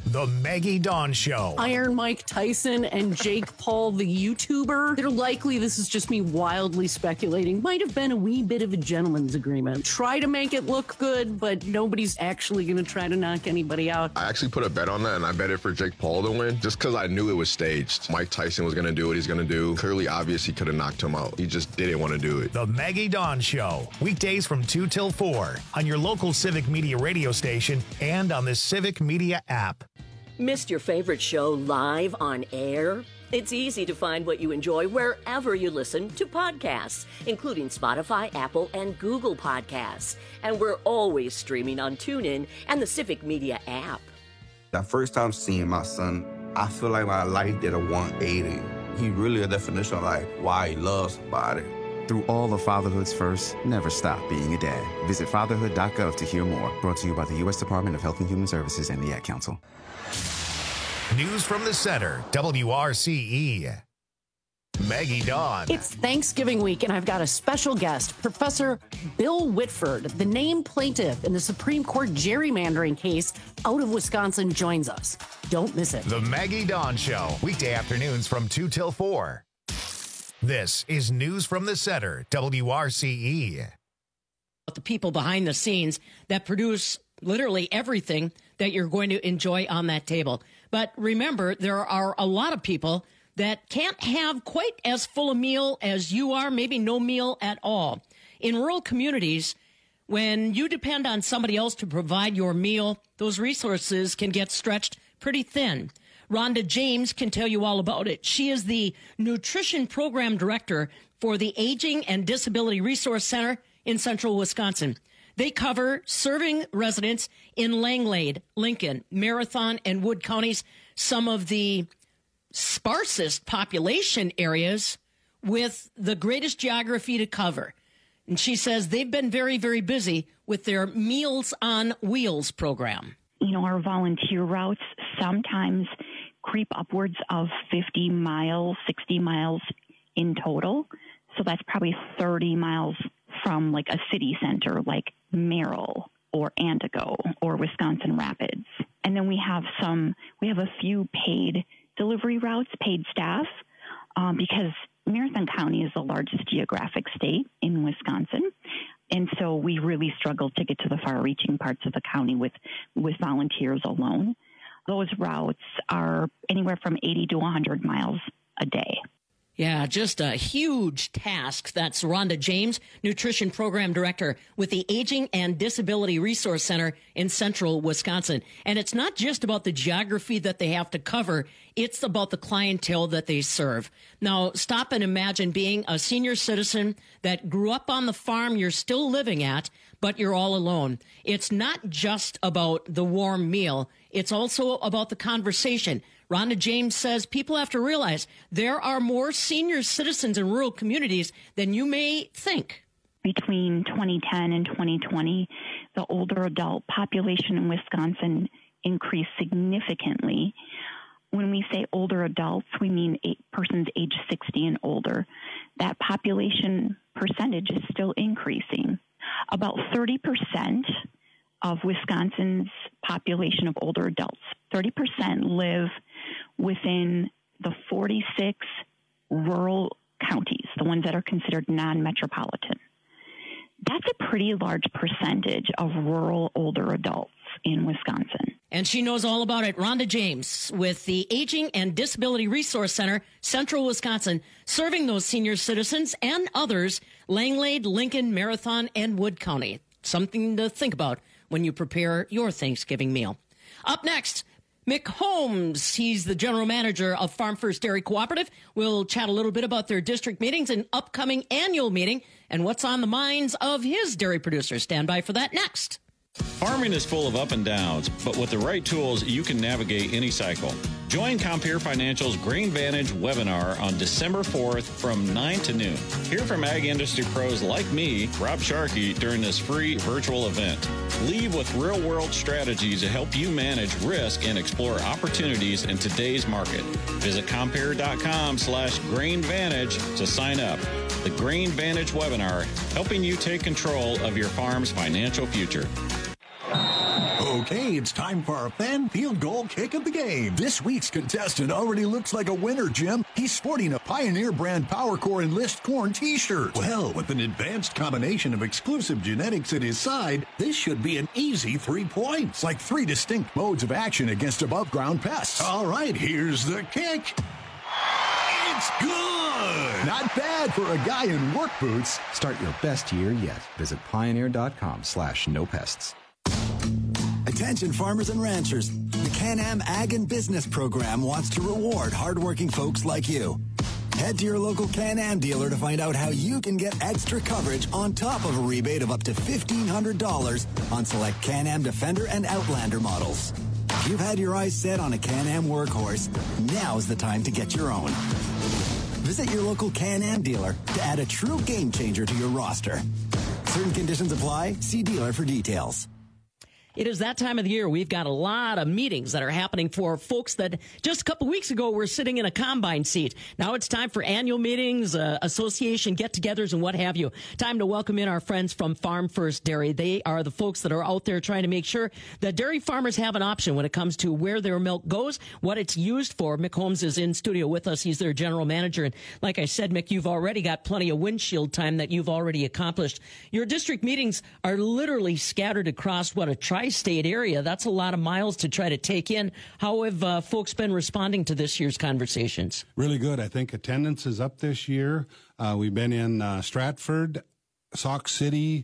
The Maggie Dawn Show. Iron Mike Tyson and Jake Paul, the YouTuber. They're likely, this is just me wildly speculating, might have been a wee bit of a gentleman's agreement. Try to make it look good, but nobody's actually going to try to knock anybody out. I actually put a bet on that, and I bet it for Jake Paul to win, just because I knew it was staged. Mike Tyson was going to do what he's going to do. Clearly obvious he could have knocked him out. He just didn't want to do it. The Maggie Dawn Show. Weekdays from 2 till 4 on your local Civic Media radio station and on the Civic Media app. Missed your favorite show live on air? It's easy to find what you enjoy wherever you listen to podcasts, including Spotify, Apple, and Google Podcasts. And we're always streaming on TuneIn and the Civic Media app. That first time seeing my son, I feel like my life did a 180. He really a definition of like why he loves somebody. Through all of fatherhood's first, never stop being a dad. Visit fatherhood.gov to hear more. Brought to you by the U.S. Department of Health and Human Services and the Ad Council. News from the Center, WRCE. Maggie Dawn. It's Thanksgiving week, and I've got a special guest, Professor Bill Whitford, the named plaintiff in the Supreme Court gerrymandering case out of Wisconsin, joins us. Don't miss it. The Maggie Dawn Show, weekday afternoons from 2 till 4. This is News from the Center, WRCE. The people behind the scenes that produce literally everything that you're going to enjoy on that table. But remember, there are a lot of people that can't have quite as full a meal as you are, maybe no meal at all. In rural communities, when you depend on somebody else to provide your meal, those resources can get stretched pretty thin. Rhonda James can tell you all about it. She is the Nutrition Program Director for the Aging and Disability Resource Center in central Wisconsin. They cover serving residents in Langlade, Lincoln, Marathon, and Wood counties, some of the sparsest population areas with the greatest geography to cover. And she says they've been very, very busy with their Meals on Wheels program. You know, our volunteer routes sometimes creep upwards of 50 miles, 60 miles in total. So that's probably 30 miles from like a city center like Merrill or Antigo or Wisconsin Rapids. And then we have a few paid delivery routes, paid staff, because Marathon County is the largest geographic state in Wisconsin. And so we really struggle to get to the far-reaching parts of the county with volunteers alone. Those routes are anywhere from 80 to 100 miles a day. Yeah, just a huge task. That's Rhonda James, Nutrition Program Director with the Aging and Disability Resource Center in central Wisconsin. And it's not just about the geography that they have to cover. It's about the clientele that they serve. Now, stop and imagine being a senior citizen that grew up on the farm you're still living at, but you're all alone. It's not just about the warm meal. It's also about the conversation. Rhonda James says people have to realize there are more senior citizens in rural communities than you may think. Between 2010 and 2020, the older adult population in Wisconsin increased significantly. When we say older adults, we mean persons age 60 and older. That population percentage is still increasing. About 30% of Wisconsin's population of older adults, 30% live within the 46 rural counties, the ones that are considered non-metropolitan. That's a pretty large percentage of rural older adults in Wisconsin. And she knows all about it. Rhonda James with the Aging and Disability Resource Center, Central Wisconsin, serving those senior citizens and others, Langlade, Lincoln, Marathon, and Wood County. Something to think about when you prepare your Thanksgiving meal. Up next, Mick Holmes. He's the general manager of Farm First Dairy Cooperative. We'll chat a little bit about their district meetings and upcoming annual meeting and what's on the minds of his dairy producers. Stand by for that next. Farming is full of up and downs, but with the right tools, you can navigate any cycle. Join Compeer Financial's Grain Vantage webinar on December 4th from 9 to noon. Hear from ag industry pros like me, Rob Sharkey, during this free virtual event. Leave with real-world strategies to help you manage risk and explore opportunities in today's market. Visit Compeer.com/GrainVantage to sign up. The Grain Vantage webinar, helping you take control of your farm's financial future. Oh, Okay, it's time for our fan field goal kick of the game. This week's contestant already looks like a winner, Jim. He's sporting a Pioneer brand PowerCore Enlist Corn t-shirt. Well, with an advanced combination of exclusive genetics at his side, this should be an easy 3 points, like 3 distinct modes of action against above-ground pests. All right, here's the kick. It's good! Not bad for a guy in work boots. Start your best year yet. Visit pioneer.com/no-pests. Attention farmers and ranchers. The Can-Am Ag and Business Program wants to reward hardworking folks like you. Head to your local Can-Am dealer to find out how you can get extra coverage on top of a rebate of up to $1,500 on select Can-Am Defender and Outlander models. If you've had your eyes set on a Can-Am workhorse, now's the time to get your own. Visit your local Can-Am dealer to add a true game changer to your roster. Certain conditions apply. See dealer for details. It is that time of the year. We've got a lot of meetings that are happening for folks that just a couple weeks ago were sitting in a combine seat. Now it's time for annual meetings, association get-togethers, and what have you. Time to welcome in our friends from Farm First Dairy. They are the folks that are out there trying to make sure that dairy farmers have an option when it comes to where their milk goes, what it's used for. Mick Holmes is in studio with us. He's their general manager. And like I said, Mick, you've already got plenty of windshield time that you've already accomplished. Your district meetings are literally scattered across, a tri-state area. That's a lot of miles to try to take in. How have folks been responding to this year's conversations? Really good. I think attendance is up this year. We've been in Stratford, Sauk City,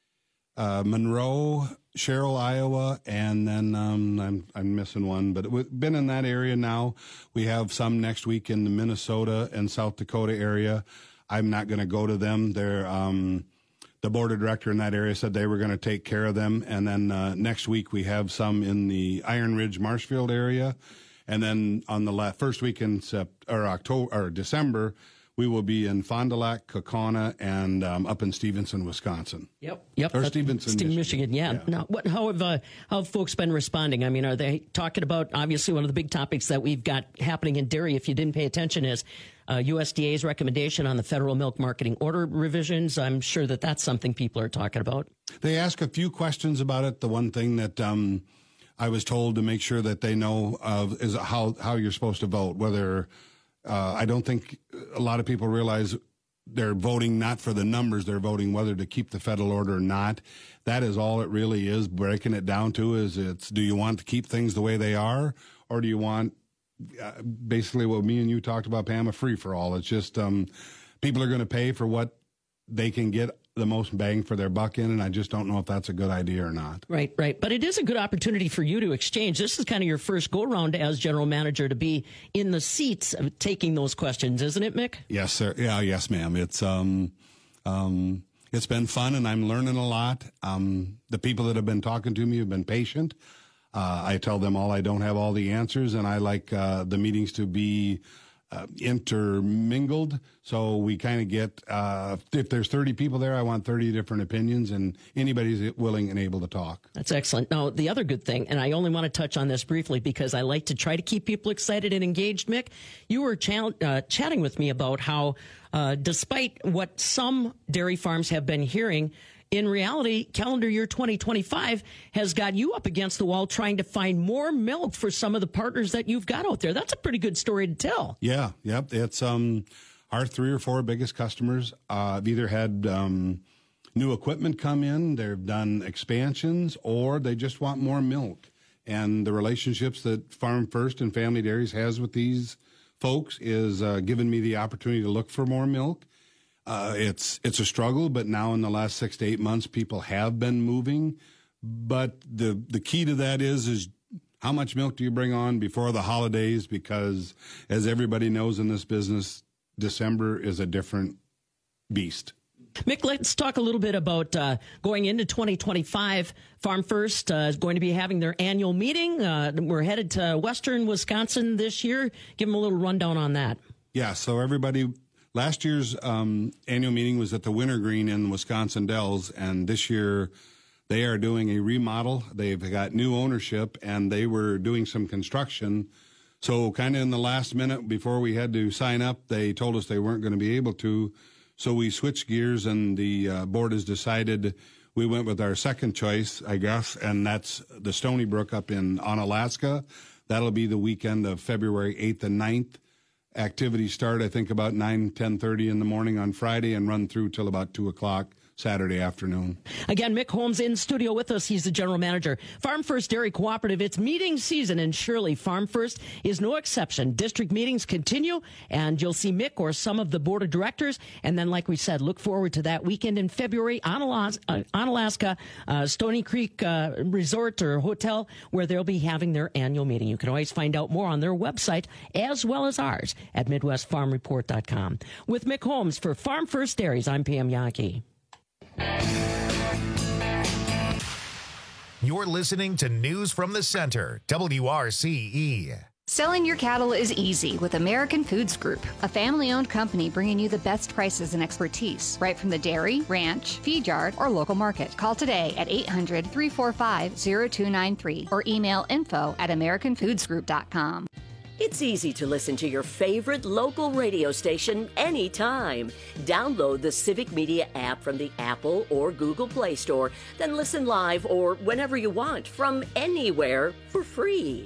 Monroe, Sherrill, Iowa, and then I'm missing one, but we've been in that area now. We have some next week in the Minnesota and South Dakota area. I'm not going to go to them. They're the board of director in that area said they were going to take care of them. And then next week we have some in the Iron Ridge, Marshfield area. And then on the first week in December, we will be in Fond du Lac, Kaukauna, and up in Stevenson, Wisconsin. Yep. Or Stevenson, Michigan. Yeah. Now, how have folks been responding? I mean, are they talking about, obviously, one of the big topics that we've got happening in dairy, if you didn't pay attention, is USDA's recommendation on the federal milk marketing order revisions. I'm sure that that's something people are talking about. They ask a few questions about it. The one thing that I was told to make sure that they know of is how you're supposed to vote, whether I don't think a lot of people realize they're voting not for the numbers. They're voting whether to keep the federal order or not. That is all it really is. Breaking it down to is do you want to keep things the way they are, or do you want basically what me and you talked about, Pam, a free-for-all? It's just people are going to pay for what they can get the most bang for their buck in, and I just don't know if that's a good idea or not. Right. But it is a good opportunity for you to exchange. This is kind of your first go-around as general manager to be in the seats of taking those questions, isn't it, Mick? Yes, sir. Yeah, yes, ma'am. It's been fun, and I'm learning a lot. The people that have been talking to me have been patient. I tell them I don't have all the answers, and I like the meetings to be intermingled. So we kind of get, if there's 30 people there, I want 30 different opinions, and anybody's willing and able to talk. That's excellent. Now, the other good thing, and I only want to touch on this briefly because I like to try to keep people excited and engaged, Mick, you were chatting with me about how, despite what some dairy farms have been hearing, in reality, calendar year 2025 has got you up against the wall trying to find more milk for some of the partners that you've got out there. That's a pretty good story to tell. Yeah, yep. It's our 3 or 4 biggest customers have either had new equipment come in, they've done expansions, or they just want more milk. And the relationships that Farm First and Family Dairies has with these folks is giving me the opportunity to look for more milk. It's a struggle, but now in the last 6 to 8 months, people have been moving. But the key to that is how much milk do you bring on before the holidays? Because as everybody knows in this business, December is a different beast. Mick, let's talk a little bit about going into 2025. Farm First is going to be having their annual meeting. We're headed to Western Wisconsin this year. Give them a little rundown on that. Yeah, so everybody... Last year's annual meeting was at the Wintergreen in Wisconsin Dells, and this year they are doing a remodel. They've got new ownership, and they were doing some construction. So kind of in the last minute before we had to sign up, they told us they weren't going to be able to. So we switched gears, and the board has decided we went with our second choice, I guess, and that's the Stony Brook up in Onalaska. That'll be the weekend of February 8th and 9th. Activities start, I think, about 10:30 in the morning on Friday and run through till about 2 o'clock Saturday afternoon. Again, Mick Holmes in studio with us. He's the general manager. Farm First Dairy Cooperative, it's meeting season, and surely Farm First is no exception. District meetings continue, and you'll see Mick or some of the board of directors. And then, like we said, look forward to that weekend in February, Onalaska, Stony Creek Resort or Hotel, where they'll be having their annual meeting. You can always find out more on their website, as well as ours, at MidwestFarmReport.com. With Mick Holmes for Farm First Dairies, I'm Pam Yankee. You're listening to News from the Center, WRCE. Selling your cattle is easy with American Foods Group, a family-owned company bringing you the best prices and expertise, right from the dairy, ranch, feed yard, or local market. Call today at 800-345-0293 or email info@AmericanFoodsGroup.com. It's easy to listen to your favorite local radio station anytime. Download the Civic Media app from the Apple or Google Play Store, then listen live or whenever you want from anywhere for free.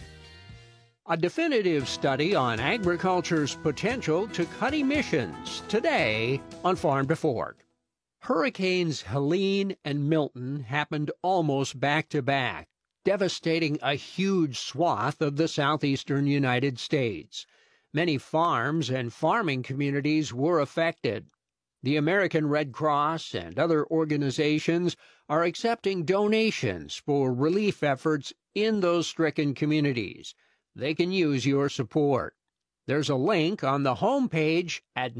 A definitive study on agriculture's potential to cut emissions today on Farm to Fork. Hurricanes Helene and Milton happened almost back-to-back, devastating a huge swath of the southeastern United States. Many farms and farming communities were affected. The American Red Cross and other organizations are accepting donations for relief efforts in those stricken communities. They can use your support. There's a link on the homepage at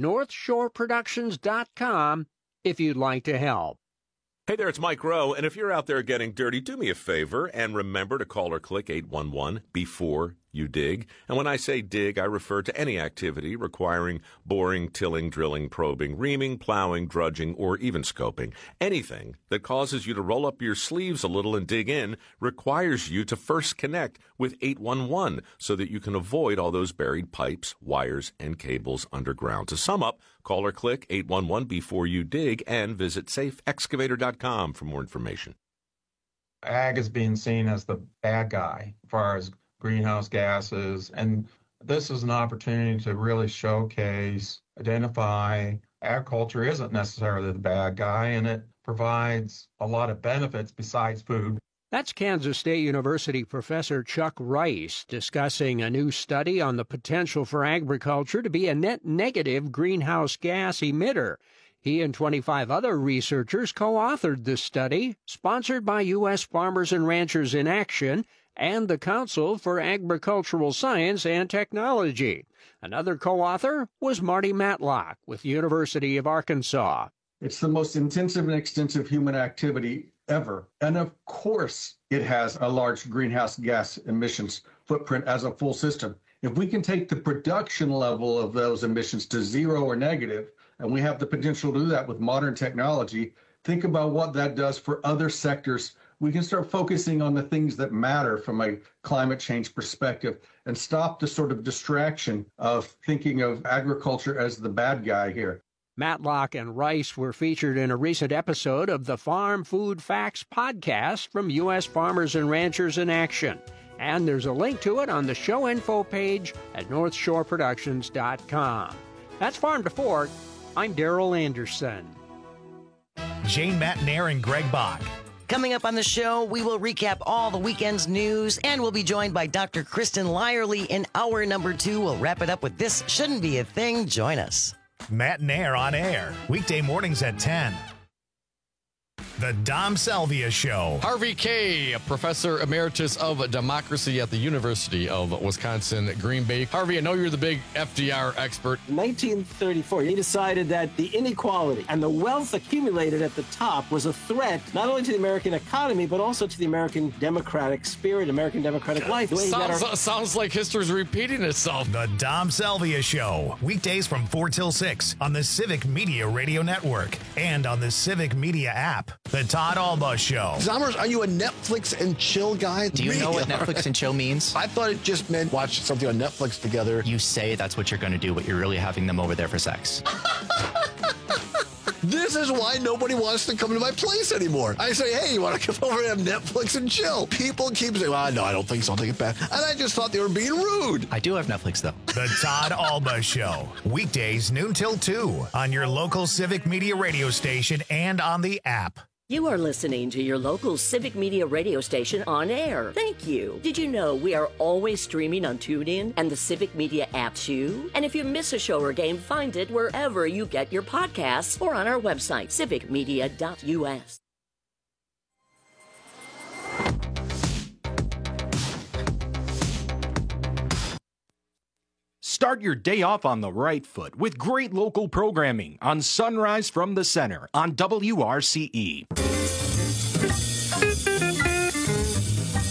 NorthshoreProductions.com if you'd like to help. Hey there, it's Mike Rowe, and if you're out there getting dirty, do me a favor and remember to call or click 811 before you dig. And when I say dig, I refer to any activity requiring boring, tilling, drilling, probing, reaming, plowing, drudging, or even scoping. Anything that causes you to roll up your sleeves a little and dig in requires you to first connect with 811 so that you can avoid all those buried pipes, wires, and cables underground. To sum up, call or click 811 before you dig and visit safeexcavator.com for more information. Ag is being seen as the bad guy as far as greenhouse gases, and this is an opportunity to really showcase, identify agriculture isn't necessarily the bad guy, and it provides a lot of benefits besides food. That's Kansas State University professor Chuck Rice discussing a new study on the potential for agriculture to be a net negative greenhouse gas emitter. He and 25 other researchers co-authored this study, sponsored by U.S. Farmers and Ranchers in Action and the Council for Agricultural Science and Technology. Another co-author was Marty Matlock with the University of Arkansas. It's the most intensive and extensive human activity ever. And of course, it has a large greenhouse gas emissions footprint as a full system. If we can take the production level of those emissions to zero or negative, and we have the potential to do that with modern technology, think about what that does for other sectors. We can start focusing on the things that matter from a climate change perspective and stop the sort of distraction of thinking of agriculture as the bad guy here. Matlock and Rice were featured in a recent episode of the Farm Food Facts podcast from U.S. Farmers and Ranchers in Action. And there's a link to it on the show info page at NorthshoreProductions.com. That's Farm to Fork. I'm Darrell Anderson. Jane Matnair and Greg Bach. Coming up on the show, we will recap all the weekend's news, and we'll be joined by Dr. Kristen Lyerly in hour number 2. We'll wrap it up with This Shouldn't Be a Thing. Join us. Matnair on air, weekday mornings at 10. The Dom Salvia Show. Harvey Kaye, Professor Emeritus of Democracy at the University of Wisconsin, Green Bay. Harvey, I know you're the big FDR expert. In 1934, he decided that the inequality and the wealth accumulated at the top was a threat not only to the American economy, but also to the American democratic spirit, American democratic life. Sounds like history's repeating itself. The Dom Salvia Show, weekdays from 4 till 6 on the Civic Media Radio Network and on the Civic Media app. The Todd Alba Show. Zommers, are you a Netflix and chill guy? Do you know what Netflix and chill means? I thought it just meant watch something on Netflix together. You say that's what you're going to do, but you're really having them over there for sex. This is why nobody wants to come to my place anymore. I say, hey, you want to come over and have Netflix and chill? People keep saying, well, no, I don't think so. I'll take it back. And I just thought they were being rude. I do have Netflix, though. The Todd Alba Show. Weekdays noon till 2 on your local Civic Media radio station and on the app. You are listening to your local Civic Media radio station on air. Thank you. Did you know we are always streaming on TuneIn and the Civic Media app too? And if you miss a show or game, find it wherever you get your podcasts or on our website, civicmedia.us. Start your day off on the right foot with great local programming on Sunrise from the Center on WRCE.